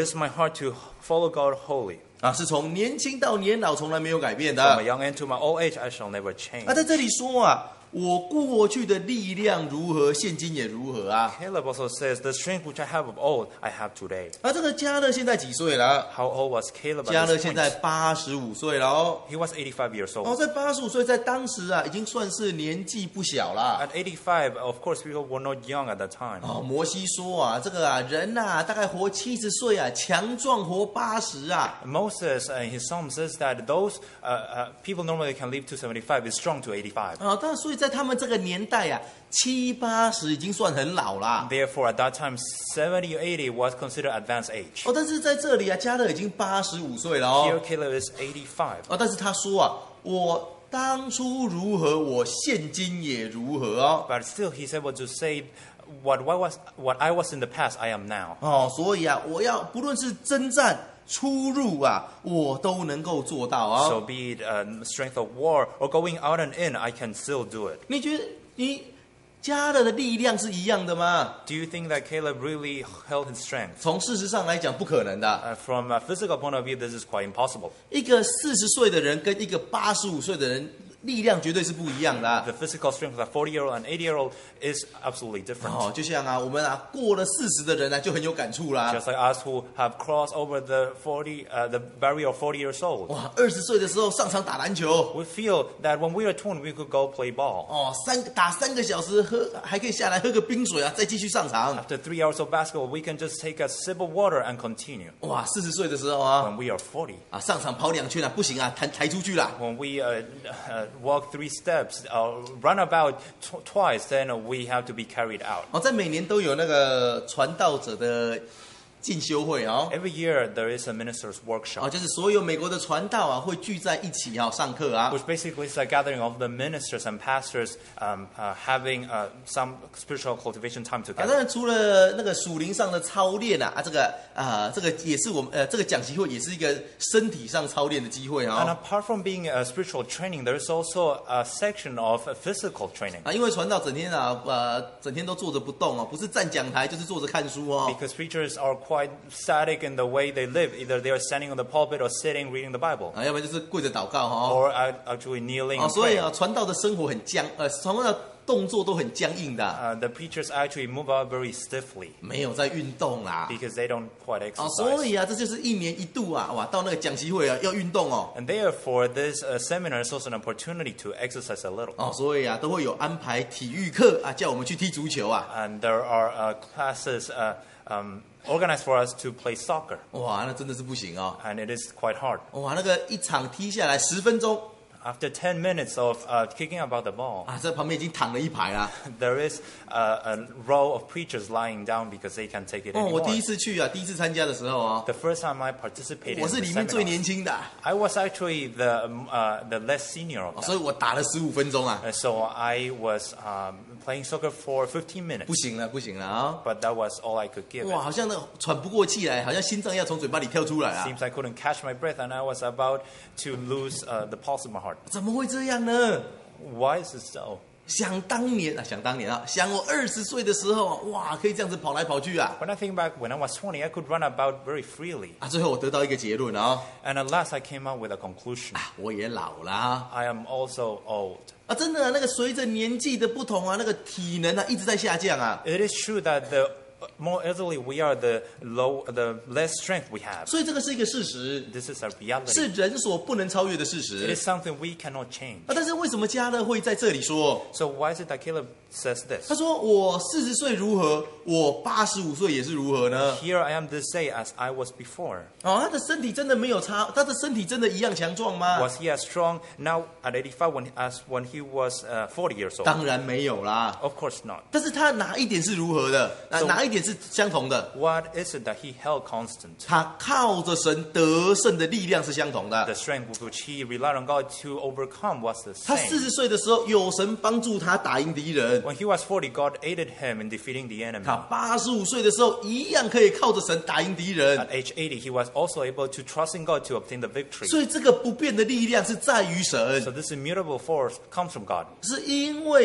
is my heart to follow God wholly. 啊，是从年轻到年老从来没有改变 From 的。 my young age to my old age, I shall never change. 啊，在这里说啊，我过去的力量如何，现今也如何啊。 Caleb also says, the strength which I have of old, I have today. 啊，这个加勒现在几岁了？ How old was Caleb 加 at 勒 this 现 point? 在八十五岁了哦。 He was eighty-five years 哦， old. 在八十五岁，在当时啊，已经算是年纪不小啦。 At eighty-five, of course, people were not young at that time. 哦，摩西说啊，这个啊人呐、啊，大概活七十岁啊，强壮活八十啊。 Moses, uh, in his psalm, says that those uh, uh, people normally can live to seventy-five, is strong to eighty-five. 啊，但所以在他们这个年代啊，七八十已经算很老啦。 Therefore, at that time, seventy or eighty was considered advanced age. 哦，但是在这里啊，加勒已经八十五岁了 Here, 哦。 Caleb is eighty-five. 哦，但是他说啊，我当初如何，我现今也如何哦。 But still, he's able to say, what, what, was, what I was in the past, I am now. 哦，所以啊，我要不论是征战出入啊，我都能够做到啊、 So be it uh, strength of war or going out and in, I can still do it. 你觉得你加勒的力量是一样的吗？ Do you think that Caleb really held his strength? 从事实上来讲，不可能的。 Uh, from a physical point of view, this is quite impossible. 一个四十岁的人跟一个八十五岁的人，力量绝对是不一样的啊、 The physical strength of a forty-year-old and eighty-year-old is absolutely different. 哦，就像啊，我们啊过了四十的人呢、啊，就很有感触啦。 Just like us who have crossed over the forty, uh, the barrier of forty years old. 哇，二十岁的时候上场打篮球， We feel that when we are twenty, we could go play ball. 哦，三打三个小时，喝还可以下来喝个冰水啊，再继续上场。 After three hours of basketball, we can just take a sip of water and continue. 哇，四十岁的时候啊， When we are forty, 啊上场跑两圈啊，不行啊，抬抬出去啦。 when we uh, uh, walk three steps, uh, run about tw- twice, then we have to be carried out. 哦，在每年都有那个传道者的进修会哦。 Every year, there is a minister's 哦， workshop, 就是所有美国的传道啊，会聚在一起啊上课啊。 which basically is a gathering of the ministers and pastors um, uh, having uh, some spiritual cultivation time 啊， together. 当然除了那个属灵上的操练啊，啊，这个啊，这个也是我们呃，这个讲习会也是一个身体上操练的机会 And 啊。 apart from being a spiritual training, there is also a section of a physical training. 啊，因为传道整天啊，呃，整天都坐着不动哦，不是站讲台就是坐着看书哦。 Because preachers are quite static in the way they live. Either they are standing on the pulpit or sitting reading the Bible, 啊，要不然就是跪着祷告哈。 or ac- actually kneeling 啊， and 所以 praying. 啊，传道的生活很僵，呃，传道的动作都很僵硬的， Uh, the preachers actually move out very stiffly 没有在运动啦。 because they don't quite 啊， exercise. 所以啊，这就是一年一度啊，哇，到那个讲习会啊要运动哦。 And therefore, this uh, seminar is also an opportunity to exercise a little. 哦，所以啊，都会有安排体育课啊，叫我们去踢足球啊。 And there are uh, classes uh, um, organized for us to play soccer. 哇，那真的是不行哦。 And it is quite hard. 哇，那个一场踢下来十分钟 After ten minutes of uh, kicking about the ball, 啊，在旁边已经躺了一排啦。 there is uh, a row of preachers lying down because they can't take it 哦，我 anymore. 第一次去啊，第一次参加的时候啊， The first time I participated 我 in 是 the 里面最 seminar, 年轻的， I was actually the um, uh, the less senior of 哦 them. 所以我打了十五分钟啊， Uh, So I was um, playing soccer for fifteen 不 minutes, 行了，不行了啊！ but that was all I could give 哇， it. 好像那喘不过气来，好像心脏要从嘴巴里跳出来啊！ Seems I couldn't catch my breath, and I was about to lose uh, the pulse of my heart. 怎么会这样呢？ Why is it so? 想当年啊，想当年啊，想我二十岁的时候啊，哇，可以这样子跑来跑去啊！ When I think back, when I was twenty, I could run about very freely. 啊，最后我得到一个结论啊， And at last, I came up with a conclusion. 我也老了啊！ I am also old. 啊，真的、啊，那个随着年纪的不同啊，那个体能啊一直在下降啊， It is true that the more elderly we are, the low, the less strength we have. 所以这个是一个事实， This is a reality. 是人所不能超越的事 It 实 is something we cannot change. 啊。但是为什么加勒会在这里说？ So why is it that Caleb says 他 this? 说我四十岁如何，我八十五岁也是如何呢？ Here I am this day as I was before. 哦，他的身体真的没有差，他的身体真的一样强壮吗？ Was he as strong now at eighty-five when, as when he was uh, forty years old? 当然没有啦。 Of course not. 但是他哪一点是如何的？啊， So- 哪一点是相同的？ What is it that he held constant? 他靠着神得胜的力量是相同 The 的。 strength with which he relied on God to overcome was the 他四 same. 十岁的时候，有神帮助他打赢敌人； When he was forty, God aided him in defeating the enemy. 他八十五岁的时候，一样可以靠着神打赢敌人 At。age eighty, he was also able to trust in God to obtain the victory. 所以这个不变的力量是在于神， So this immutable force comes from God 是因为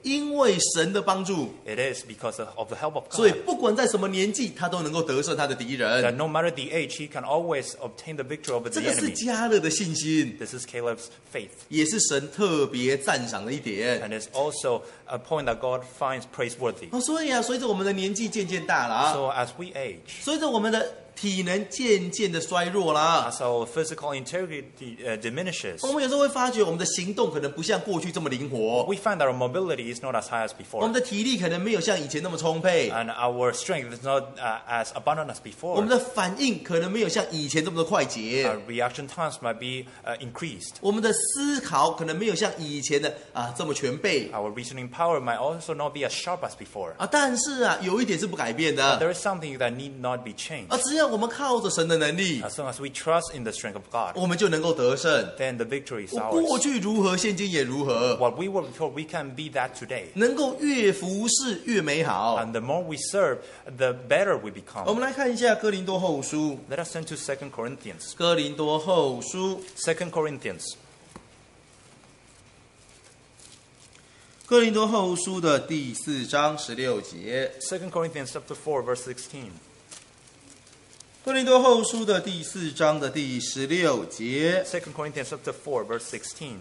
因为神的帮助， It is because of, of the help of 所以 God. 不管在什么年纪，他都能够得胜他的敌 That 人。 no matter the age, he can always obtain the victory over 这 the 个是 enemy. 加勒的信心， This is Caleb's faith. 也是神特别赞赏的一点。 And it's also a point that God finds praiseworthy. 哦，所以啊，随着我们的年纪渐渐大了啊， So as we age, 随着我们的体能渐渐的衰弱啦， as our physical integrity uh, diminishes, 我们有时候会发觉我们的行动可能不像过去这么灵活， we find that our mobility is not as high as 我们 before. 的体力可能没有像以前那么充沛， And our strength is not uh, as abundant as 我们 before. 的反应可能没有像以前这么的快捷， Our reaction times might be uh, increased. 我们的思考可能没有像以前的啊这么全备 Our reasoning power might also not be as sharp as before. 啊，但是啊，有一点是不改变 But 的 there is something that need not be changed. 啊，只要我们靠着神的能力， As long as we trust in the strength of God, 我们就能够得胜。 then the victory is 过 ours. 去如何，现今也如何， What we were before, we can be that today. 能够越服侍越美好。 And the more we serve, the better we 我 become. 们来看一下哥林多后书， Let us turn to Second Corinthians. 哥林多后书， Second Corinthians. 哥林多后书的第四章十六节。 Second Corinthians chapter four, verse sixteen. 哥林多后书的第四章的第十六节， Second Corinthians chapter four, verse sixteen.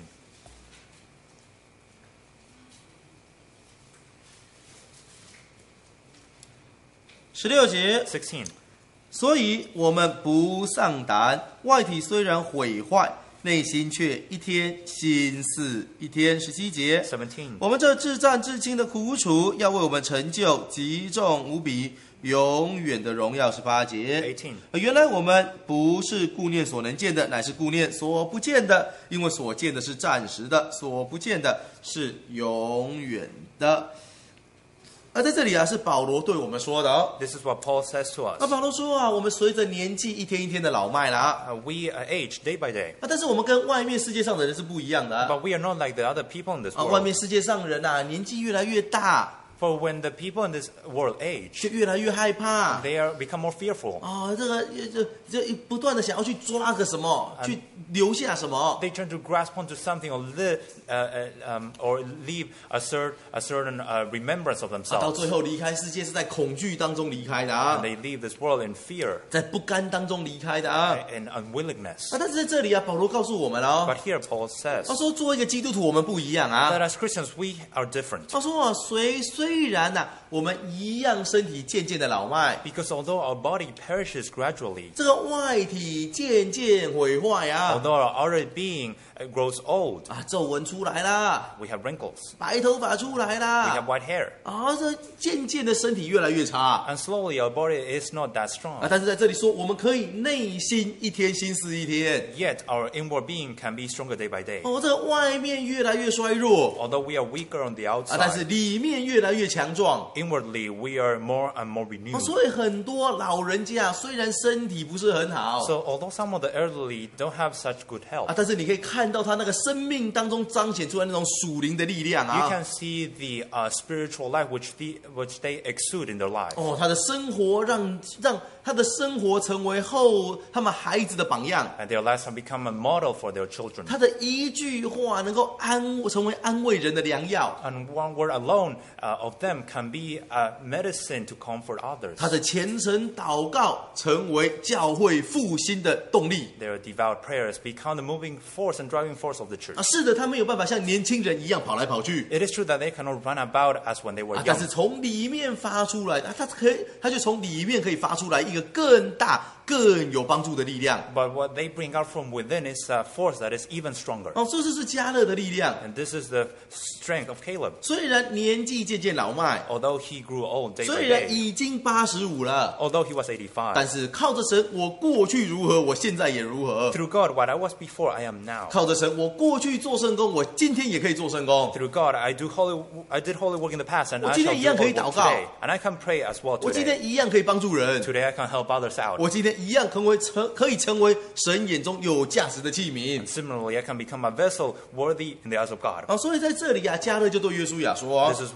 十六节， Sixteen. 所以我们不丧胆，外体虽然毁坏，内心却一天心似一天。十七节， Seventeen. 我们这至战至轻的苦楚，要为我们成就极重无比、永远的荣耀。十八节， Eighteen. 原来我们不是顾念所能见的，乃是顾念所不见的，因为所见的是暂时的，所不见的是永远的。而在这里啊，是保罗对我们说的哦。 This is what Paul says to 那 us. 保罗说啊，我们随着年纪一天一天的老迈啦， Uh, we uh, age day by day, 啊，但是我们跟外面世界上的人是不一样的啊。 but we are not like the other people in this 啊，外面 world. 世界上人啊，年纪越来越大， For when the people in this world age, 就越来越害怕。 they are become more fearful. 啊，这个这这不断的想要去抓个什么，去留下什么。 They try to grasp onto something or live, uh, uh, um, or leave a, cer- a certain uh, remembrance of 啊，到 themselves. 最后离开世界是在恐惧当中离开的 And 啊， they leave this world in fear 在不甘当中离开的啊。 and unwillingness. 啊，但是在这里啊，保罗告诉我们哦， But here Paul says 他说作为一个基督徒，我们不一样啊。 that as Christians we are different. 他说啊，虽虽然呐、我们一样身体渐渐的老迈， Because although our body perishes gradually, 这个外体渐渐毁坏啊， although our outer being uh, grows old, 啊，皱纹出来啦， we have wrinkles, 白头发出来 we have 啦， white hair, 啊，这渐渐的身体越来越差 and slowly our body is not that 啊。 strong. 但是在这里说，我们可以内心一天心思一天， Yet our inward being can be stronger day by day. 哦，这个外面越来越衰弱 Although we are weaker on the 啊，但是 outside, 里面越来越强壮。 inwardly we are more and more 哦， renewed. 所以很多老人家虽然身体不是很好 So although some of the elderly don't have such good 啊， health, 但是你可以看到他那个生命当中彰显出来那种属灵的力量 you 啊。 can see the uh, spiritual life which, the, which they exude in their life. 哦，他的生活让让他的生活成为后他们孩子的榜样。 And their lives have become a model for their children. 他的一句话能够安成为安慰人的良药， And one word alone uh, of them can be a medicine to comfort others. 他的虔诚祷告成为教会复兴的动力 Their devout prayers become the moving force and driving force of the 啊！ church. 是的，他没有办法像年轻人一样跑来跑去 It is true that they cannot run about as when they were 啊，但 young. 是从里面发出来，啊，他可以，他就从里面可以发出来一个更大、更有帮助的力量 But what they bring out from within is a force that is even stronger. 哦，这就是加勒的力量。 And this is the strength of Caleb. 虽然年纪渐渐老迈， Although he grew old day 虽 by 然 day, 已经八十五了， although he was eighty-five, 但是靠着神，我过去如何，我现在也如何。 through God, what I was before, I am now. 靠着神，我过去做圣工，我今天也可以做圣工。 Through God, I do holy, I did holy work in the past, and 我 I 今 shall 天一 do 样可以 holy 祷 work 告。 today. And I can pray as well 我今 today. 天一样可以帮助人， Today I can help others out. 我今天一样成为成可以成为神眼中有价值的器皿。 Similarly, I can become a vessel worthy in the eyes of God. 啊，所以在这里啊，加勒就对约书亚说 This is what uh,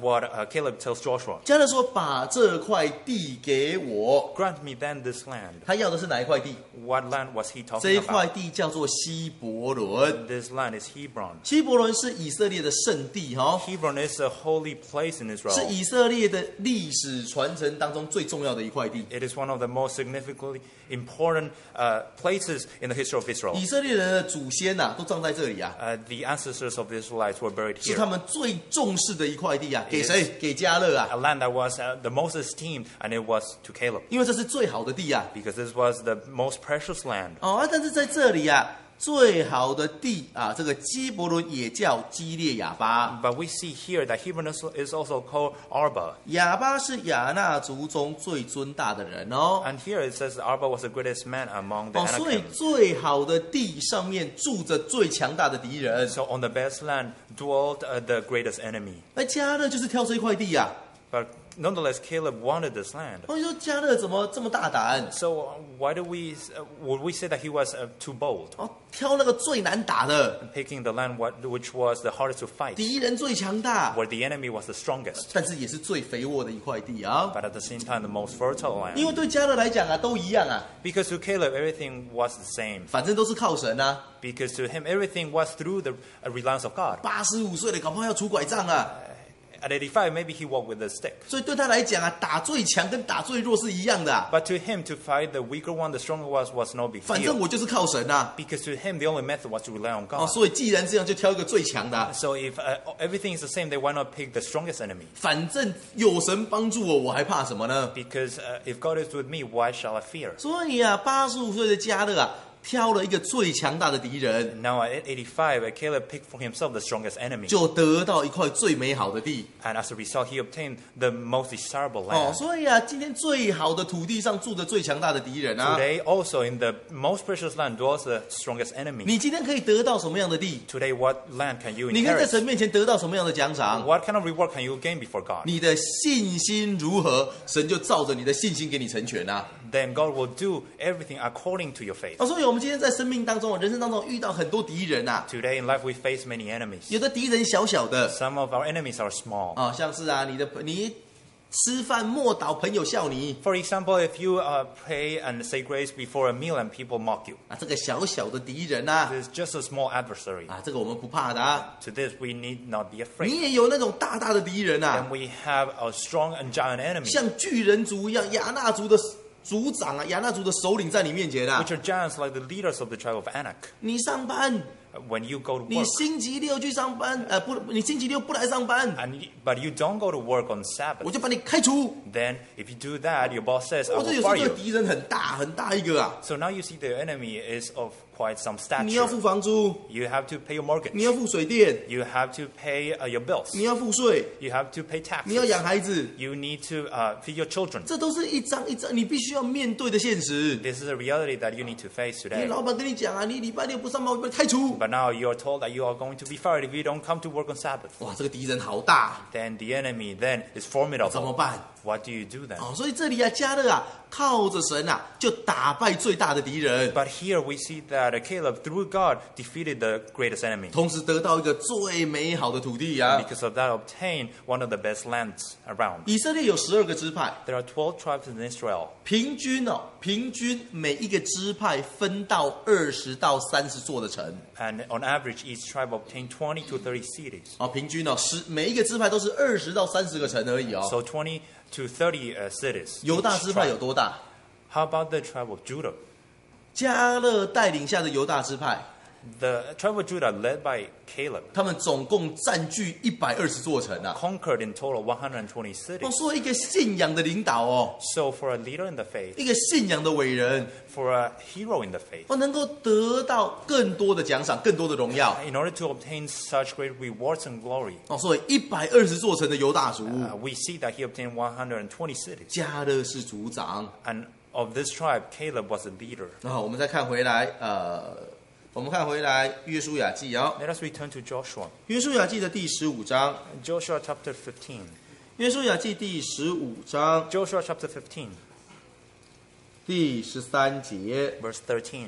Caleb tells Joshua, 迦勒说：“把这块地给我。 grant me then this land. ” 他要的是哪一块地？ What land was he 这一 talking 块 about? 地叫做希伯伦。 This land is Hebron. 希伯伦是以色列的圣地，哈， Hebron is a holy place in 是 Israel. 以色列的历史传承当中最重要的一块地。 It is one of the most significantly important uh, places in the history of Israel. 以色列人的祖先呐、啊，都葬在这里啊， Uh, the ancestors of the Israelites were buried 是他 here. 们最重视的一块地啊。给谁？给迦勒啊， A land that was uh, the most esteemed, and it was to Caleb, 因为这是最好的地啊。 because this was the most precious land. 哦啊，但是在这里啊，最好的地啊，这个基伯伦也叫基列亚巴。 But we see here that Hebron is, is also called Arba. 亚巴是亚纳族中最尊大的人哦。 And here it says Arba was the greatest man among the 哦，所以 Anakim. 最好的地上面住着最强大的敌人， So on the best land dwelt uh, the greatest enemy. 而迦勒就是挑这一块地呀、 But nonetheless, Caleb wanted this land. 我说迦勒怎么这么大胆？ So uh, why do we uh, would we say that he was uh, too bold, 哦，挑那个最难打的， picking the land what, which was the hardest to fight, 敌人最强大， where the enemy was the strongest, 但是也是最肥沃的一块地啊。 but at the same time the most fertile 因 land? 为对迦勒来讲啊，都一样啊， Because to Caleb everything was the same. 反正都是靠神啊。 Because to him everything was through the uh, reliance of God. 八十五岁了，搞不好要拄拐杖啊。 At eighty-five, maybe he walked with a stick. 所以对他来讲啊，打最强跟打最弱是一样的、啊。 But to him, to fight the weaker one, the stronger one was no big 反正 deal. 我就是靠神啊。 Because to him, the only method was to rely on 哦， God. 所以既然这样，就挑一个最强的啊、 So if uh, everything is the same, then why not pick the strongest enemy? 反正有神帮助我，我还怕什么呢？ Because uh, if God is with me, why shall I fear? 所以啊，八十五岁的迦勒啊，挑了一个最强大的敌人， Now at eighty-five, uh, Caleb picked for himself the strongest enemy. 就得到一块最美好的地。 And as a result, he obtained the most desirable 哦， land. 所以啊，今天最好的土地上住着最强大的敌人啊。 Today, also in the most precious land dwells the strongest enemy. 你今天可以得到什么样的地？ Today, what land can you 你可以在 inherit? 神面前得到什么样的奖赏？ What kind of reward can you gain before God? 你的信心如何，神就照着你的信心给你成全啊。 Then God will do everything according to your faith. 哦，所以我们今天在生命当中、人生当中遇到很多敌人啊， Today in life, we face many enemies. 有的敌人小小的 Some of our enemies are small. 啊，像是啊，你的你吃饭默祷，朋友笑你 For example, if you uh, pray and say grace before a meal and people mock you, 啊，这个小小的敌人啊， it's just a small adversary. 啊，这个我们不怕的啊。 To this, we need not be 你 afraid. 也有那种大大的敌人啊 And，we have a strong and giant enemy, 像巨人族一样，亚纳族的族长啊，亚纳族的首领在你面前啊 which，are giants like the leaders of the tribe of Anak. 你上班， When you go to 你 work, 星期六去上班，呃，不，你星期六不来上班， and you, but you don't go to work on 我 Sabbath, 就把你开除。 then if you do that, your boss says, I 或者 will 有时候 fire 这个 you. 敌人很大很大一个啊， So now you see the enemy is of quite some 你要 stature. 付房租， You have to pay your mortgage. 你要付水电， You have to pay uh, your bills. 你要付税， You have to pay 你要 taxes. 养孩子， You need to uh, feed your children. 这都是一张一张你必须要面对的现实。 This is a reality that you need to face 你 today. 老板跟你讲啊，你礼拜六不上班，我把你开除。 But now you're told that you are going to be fired if you don't come to work on Sabbath. 哇，这个敌人好大， Then the enemy then is 怎么 formidable. 办？ What do you do then? 哦，所以这里啊，迦勒啊，靠着神啊，就打败最大的敌人， But here we see that Caleb, through God, defeated the greatest enemy. 同时得到一个最美好的土地啊。 Because of that, obtained one of the best lands around. 以色列有十二个支派， There are twelve tribes in Israel. 平均哦，平均每一个支派分到二十到三十座的城。 And on average, each tribe obtained twenty to thirty cities. 哦，平均哦，十每一个支派都是二十到三十个城而已哦。 So twenty to thirty uh, cities. 犹大 each 支派有 tribe. 多大？ How about the tribe of Judah? 迦勒带领下的犹大支派， The tribe of Judah, led by Caleb, 他们总共占据一百二十座城啊。 conquered in total one hundred twenty 哦， cities. 说一个信仰的领导哦， So for a leader in the faith, 一个信仰的伟人， for a hero in the faith, 哦，能够得到更多的奖赏，更多的荣耀。 in order to obtain such great rewards and glory, 哦，所以一百二十座城的犹大族， uh, we see that he obtained one hundred twenty cities. 迦勒是族长。 And of this tribe, Caleb was a leader. 然后我们再看回来，呃，我们看回来约书亚记哦， Let us return to Joshua. 约书亚记的第十五章， Joshua chapter fifteen. 约书亚记第十五章 Joshua chapter fifteen, 第十三节， verse thirteen.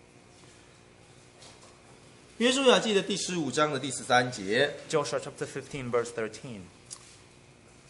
约书亚记的第十五章的第十三节， Joshua chapter fifteen, verse thirteen.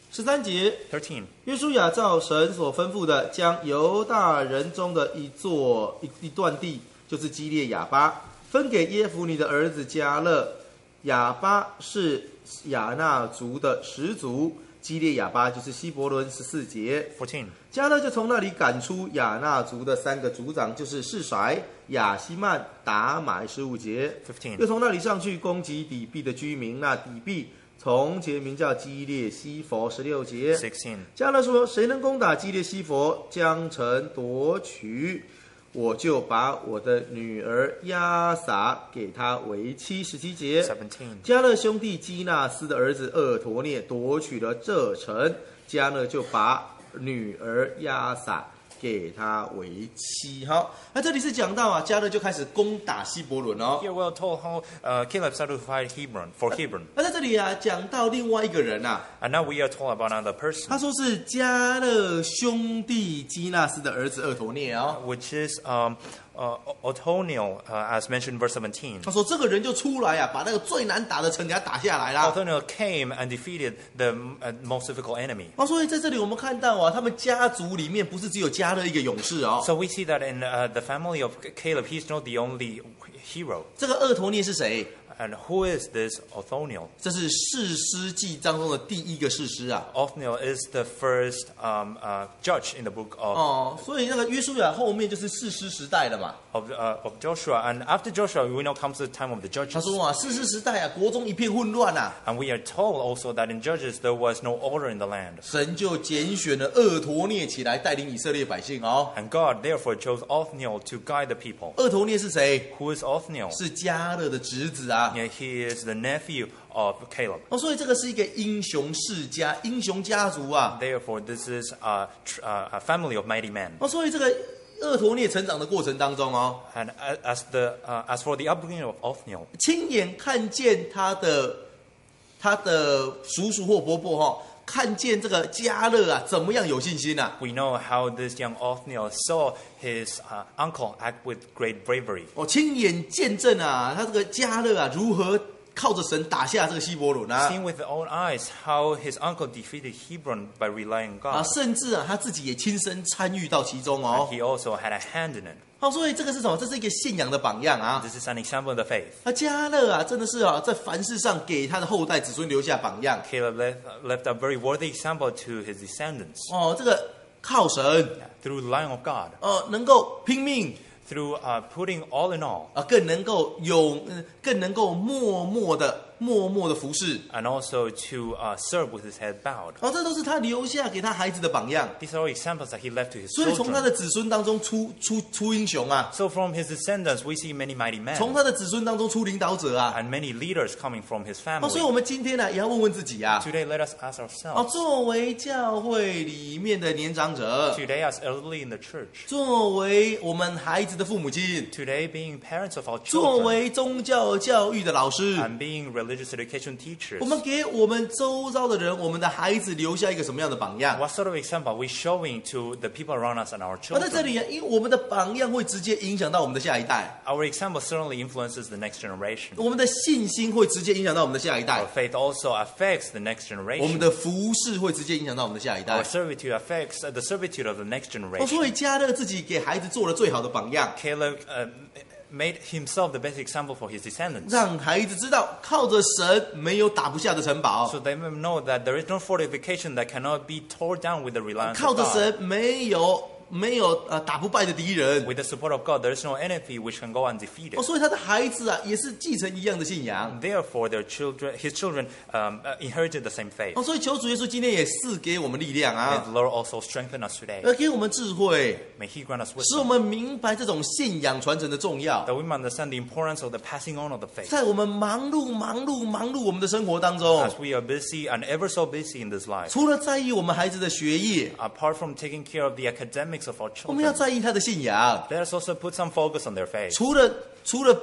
十三节， thirteen. 约书亚照神所吩咐的，将犹大人中的一座一一段地，就是基列亚巴，分给耶孚尼的儿子迦勒。亚巴是亚衲族的始祖，基列亚巴就是希伯伦。十四节， fourteen. 迦勒就从那里赶出亚衲族的三个族长，就是示骰、亚希曼、达买。十五节， fifteen. 又从那里上去攻击底壁的居民，那底壁从前名叫基列西佛。十六节， sixteen. 迦勒说：“谁能攻打基列西佛，将城夺取，我就把我的女儿亚撒给他为妻。”十七节， seventeen. 迦勒兄弟基纳斯的儿子厄陀涅夺取了这城，迦勒就把女儿亚撒给他为妻。好，那这里是讲到啊，迦勒就开始攻打希伯伦哦。 Here we're told how uh, Caleb started to fight Hebron for Hebron. 那在这里啊，讲到另外一个人啊， And now we are told about another 他 person, 说是迦勒兄弟基纳斯的儿子厄陀涅哦。 which is um, uh, Othoniel, uh, as mentioned in verse seventeen. 他说这个人就出来啊，把那个最难打的城给他打下来啦。 Othoniel came and defeated the uh, most difficult enemy. 哦，所以在这里我们看到啊，他们家族里面不是只有迦勒一个勇士哦。 So we see that in uh, the family of Caleb, he's not the only hero. 这个厄陀涅是谁？ And who is this Othoniel? 这是士师记当中的第一个士师啊。 Othniel is the first um, uh, judge in the book of, 哦，所以那个约书亚后面就是士师时代了嘛。 of, uh, of Joshua. And after Joshua, we know comes the time of the 他 judges. 说啊，士师时代啊，国中一片混乱啊， And we are told also that in Judges there was no order in the land. 神就拣选了厄陀涅起来带领以色列百姓哦。 And God therefore chose Othniel to guide the people. 厄陀涅是谁？ Who is Othniel? 是迦勒的侄子啊。 Yeah, he is the nephew of Caleb. 哦，所以这个是一个英雄世家、英雄家族啊。 Therefore, this is a, tr- uh, a family of mighty men. 哦，所以这个厄陀涅成长的过程当中哦， And a- as the uh, as for the upbringing of Othniel, 亲眼看见他的他的叔叔或伯伯哈、哦，看见这个迦勒啊怎么样有信心啊？ we know how this young Othniel saw his uh, uncle act with great bravery. 哦，亲眼见证啊，他这个迦勒啊如何靠着神打下这个希伯伦啊 Seeing with his own eyes how his uncle defeated Hebron by relying on 啊， God. 甚至啊他自己也亲身参与到其中哦 And。he also had a hand in it. 好，所以这个是什么？这是一个信仰的榜样啊。 This is an example of the faith. 啊，迦勒啊，真的是啊，在凡事上给他的后代子孙留下榜样 Caleb left, left a very worthy example to his descendants 哦。这个靠神， through relying on God, 呃，能够拼命 through uh, putting all in all, 啊，更能够有，嗯更能够默默的、默默的服侍。 and also to uh, serve with his head bowed. 哦，这都是他留下给他孩子的榜样。 These are all examples that he left to his 所以从他 children. 的子孙当中出出出英雄啊， So from his descendants, we see many mighty men 从他的子孙当中出领导者啊。 and many leaders coming from his 哦，所以 family. 我们今天呢，也要问问自己啊。 Today, let us ask 哦， ourselves. 作为教会里面的年长者， Today, as elderly in the church. 作为我们孩子的父母亲， Today, being parents of our 作 children 为宗教教育的老师， and being religious education teachers. 我们给我们周遭的人，我们的孩子留下一个什么样的榜样？ What sort of example are we showing to the people around us and our 而在这 children? 里啊，因为我们的榜样会直接影响到我们的下一代， Our example certainly influences the next generation. 我们的信心会直接影响到我们的下一代 Our，faith also affects the next 我们 generation. 的服饰会直接影响到我们的下一 Our 代。 servitude affects uh, the servitude of the next 哦，所 generation. 以迦勒自己给孩子做了最好的榜样， Caleb uh, made himself the best example for his descendants. 让孩子知道靠着神没有打不下的城堡 So，they may know that there is no fortification that cannot be torn down with the reliance 靠 of 着 God. 神没有没有呃打不败的敌人。 With the support of God, there is no enemy which can go 哦， undefeated. 所以他的孩子啊也是继承一样的信仰。 Therefore, their children, his children um, uh, inherited the same faith. 哦，所以求主耶稣今天也赐给我们力量 May 啊， the Lord also strengthen us today. 而给我们智慧， May He grant us 使我 wisdom, 们明白这种信仰传承的重要。 that we may understand the importance of the passing on of the faith. 在我们忙碌、忙碌、忙碌我们的生活当中 As，we are busy and ever so busy in this life, 除了在意我们孩子的学业， apart from taking care of the academics of our 我们要 children, 在意他的信仰。 let us also put some focus on their faith. 除了除了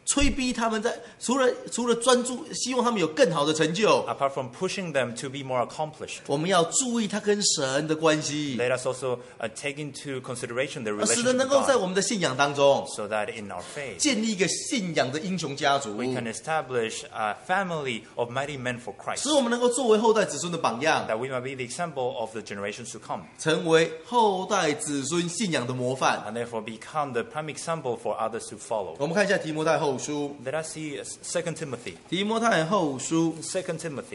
催逼他们在除了除了专注，希望他们有更好的成就， apart from pushing them to be more accomplished, 我们要注意他跟神的关系， let us also uh, take into consideration the 而使 relationship 得能 with 够在 God, 我们的信仰当中 so that in our faith 建立一个信仰的英雄家族， we can establish a family of mighty men for Christ, 使我们能够作为后代子孙的榜样， that we might be the example of the generations to come, 成为后代子孙信仰的模范。 and therefore become the prime example for others to follow. 我们看一下提摩太后书， Let us see Second Timothy. 提摩太后书 Second Timothy.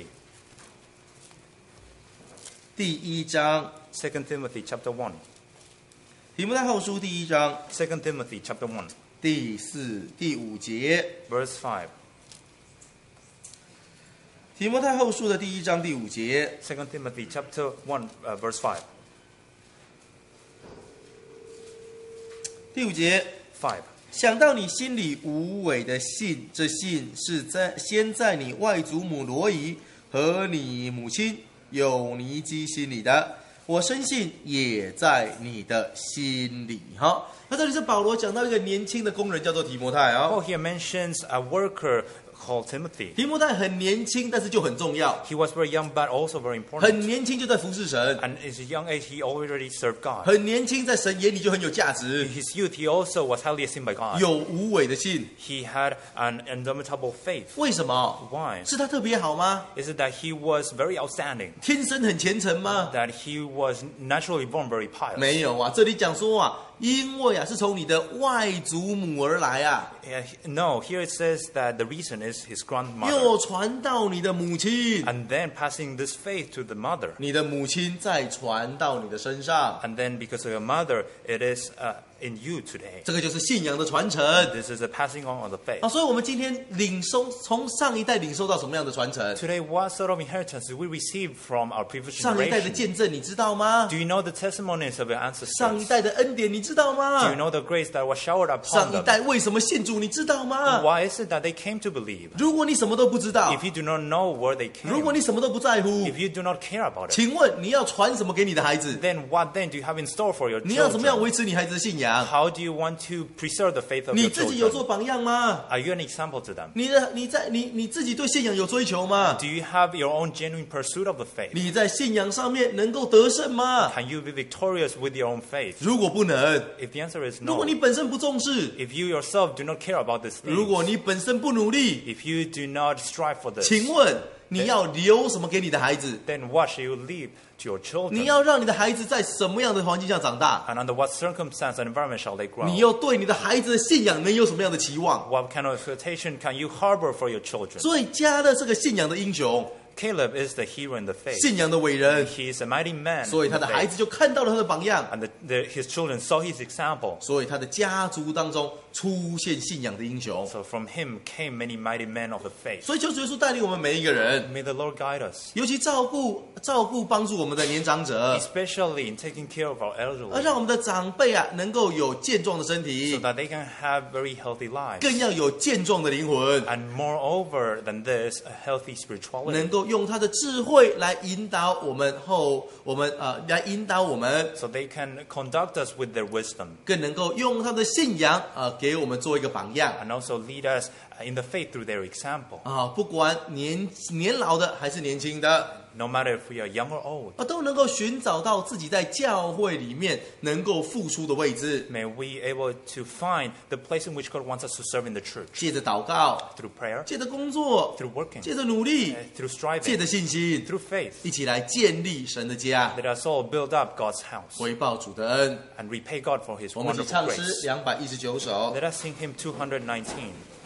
第一章， Second Timothy chapter one. 提摩太后书第一章 Second Timothy chapter one, 第四、第五节。 verse five. 提摩太后书的第一章第五节， Second Timothy chapter one, uh, verse five. 第五节， Five. 想到你心里无伪的信，这信是在先在你外祖母罗以和你母亲有尼基心里的，我深信也在你的心里。好，那这里是保罗讲到一个年轻的工人，叫做提摩太啊。 Paul here mentions a worker called Timothy. 提摩太很年轻，但是就很重要， He was very young, but also very 很 important. 年轻就在服侍神， And at his young age, he already served God. 很年轻在神眼里就很有价 In 值， his youth, he also was highly esteemed by God. 有无伪的信。 He had an indomitable faith. 为什么？ Why? 是他特别好吗？ Is it that he was very outstanding? 天生很虔诚吗？ That he was naturally born very pious? 没有啊，这里讲说啊，因为啊是从你的外祖母而来啊， Yeah, no, here it says that the reason is his grandmother. 又传到你的母亲， And then passing this faith to the mother. 你的母亲再传到你的身上， And then because of your mother, it is uh, in you today. 这个就是信仰的传承 This is a passing on of the faith. 啊。所以，我们今天领受从上一代领受到什么样的传承？ Today, what sort of inheritance did we receive from our previous 上一代的 generation? 见证你知道吗 Do？you know the testimonies of your 上一 ancestors? 代的恩典你知道 Do 吗 you？know the grace that was showered 上 upon 一 them? 代为什么信主你知道吗？ Why is it that they came to believe? 如果你什么都不知道， If you do not know where they 如果 came, 你什么都不在乎， if you do not care about it, 请问你要传什么给你的孩子？ then what then do you have in store for your 你要怎么样 children? 维持你孩子的信仰？ How do you want to preserve the faith of 你 your 自己有 children? 做榜样吗？ Are you an example to them? 你的你在你你自己对信仰有追求吗？ Do you have your own genuine pursuit of the faith? 你在信仰上面能够得胜吗？ Can you be victorious with your own faith? 如果不能， If the answer is 如 no, 果你本身不重视， if you yourself do not care about this 如果 thing, 你本身不努力， if you do not strive for this, 请问你要留什么给你的孩子？ then what shall you leave to your 你 children? 要让你的孩子在什么样的环境下长大？ And under what circumstance and environment shall they 你 grow? 又对你的孩子的信仰能有什么样的期望？ What kind of expectation can you harbor for your children? 所以加勒这个信仰的英雄， Caleb is the hero in the faith. 信仰的伟人， He is a mighty man. 所以 in 他 the 的孩 faith. 子就看到了他的榜样， And the, the, his children saw his example. 所以他的家族当中出现信仰的英雄。 So from him came many mighty men of the faith. 所以求主耶稣带领我们每一个人， May the Lord guide us, 尤其照顾照顾帮助我们的年长者， especially in taking care of our 而 elderly, 让我们的长辈啊能够有健壮的身 so 体， that they can have very healthy lives. 更要有健壮的灵魂， And moreover than this, a healthy 能 spirituality. 够用他的智慧来引导我们后我们呃来引导我们， So they can conduct us with their wisdom 更能够用他的信仰呃给我们做一个榜样 and also lead us in the faith through their example. 啊，不管年年老的还是年轻的。 No matter if we are young or old, 啊，都能够寻找到自己在教会里面能够付出的位置， may we able to find the place in which God wants us to serve in the church 借着祷告， through prayer, 借着工作， through working, 借着努力， uh, through 借 striving, 着信心， through faith. 一起来建立神的家， Let us all build up God's house 回报主的恩。 and repay God for His 我们一起 wonderful 唱诗 grace. 两百一十九首。 Let us sing hymn two hundred nineteen.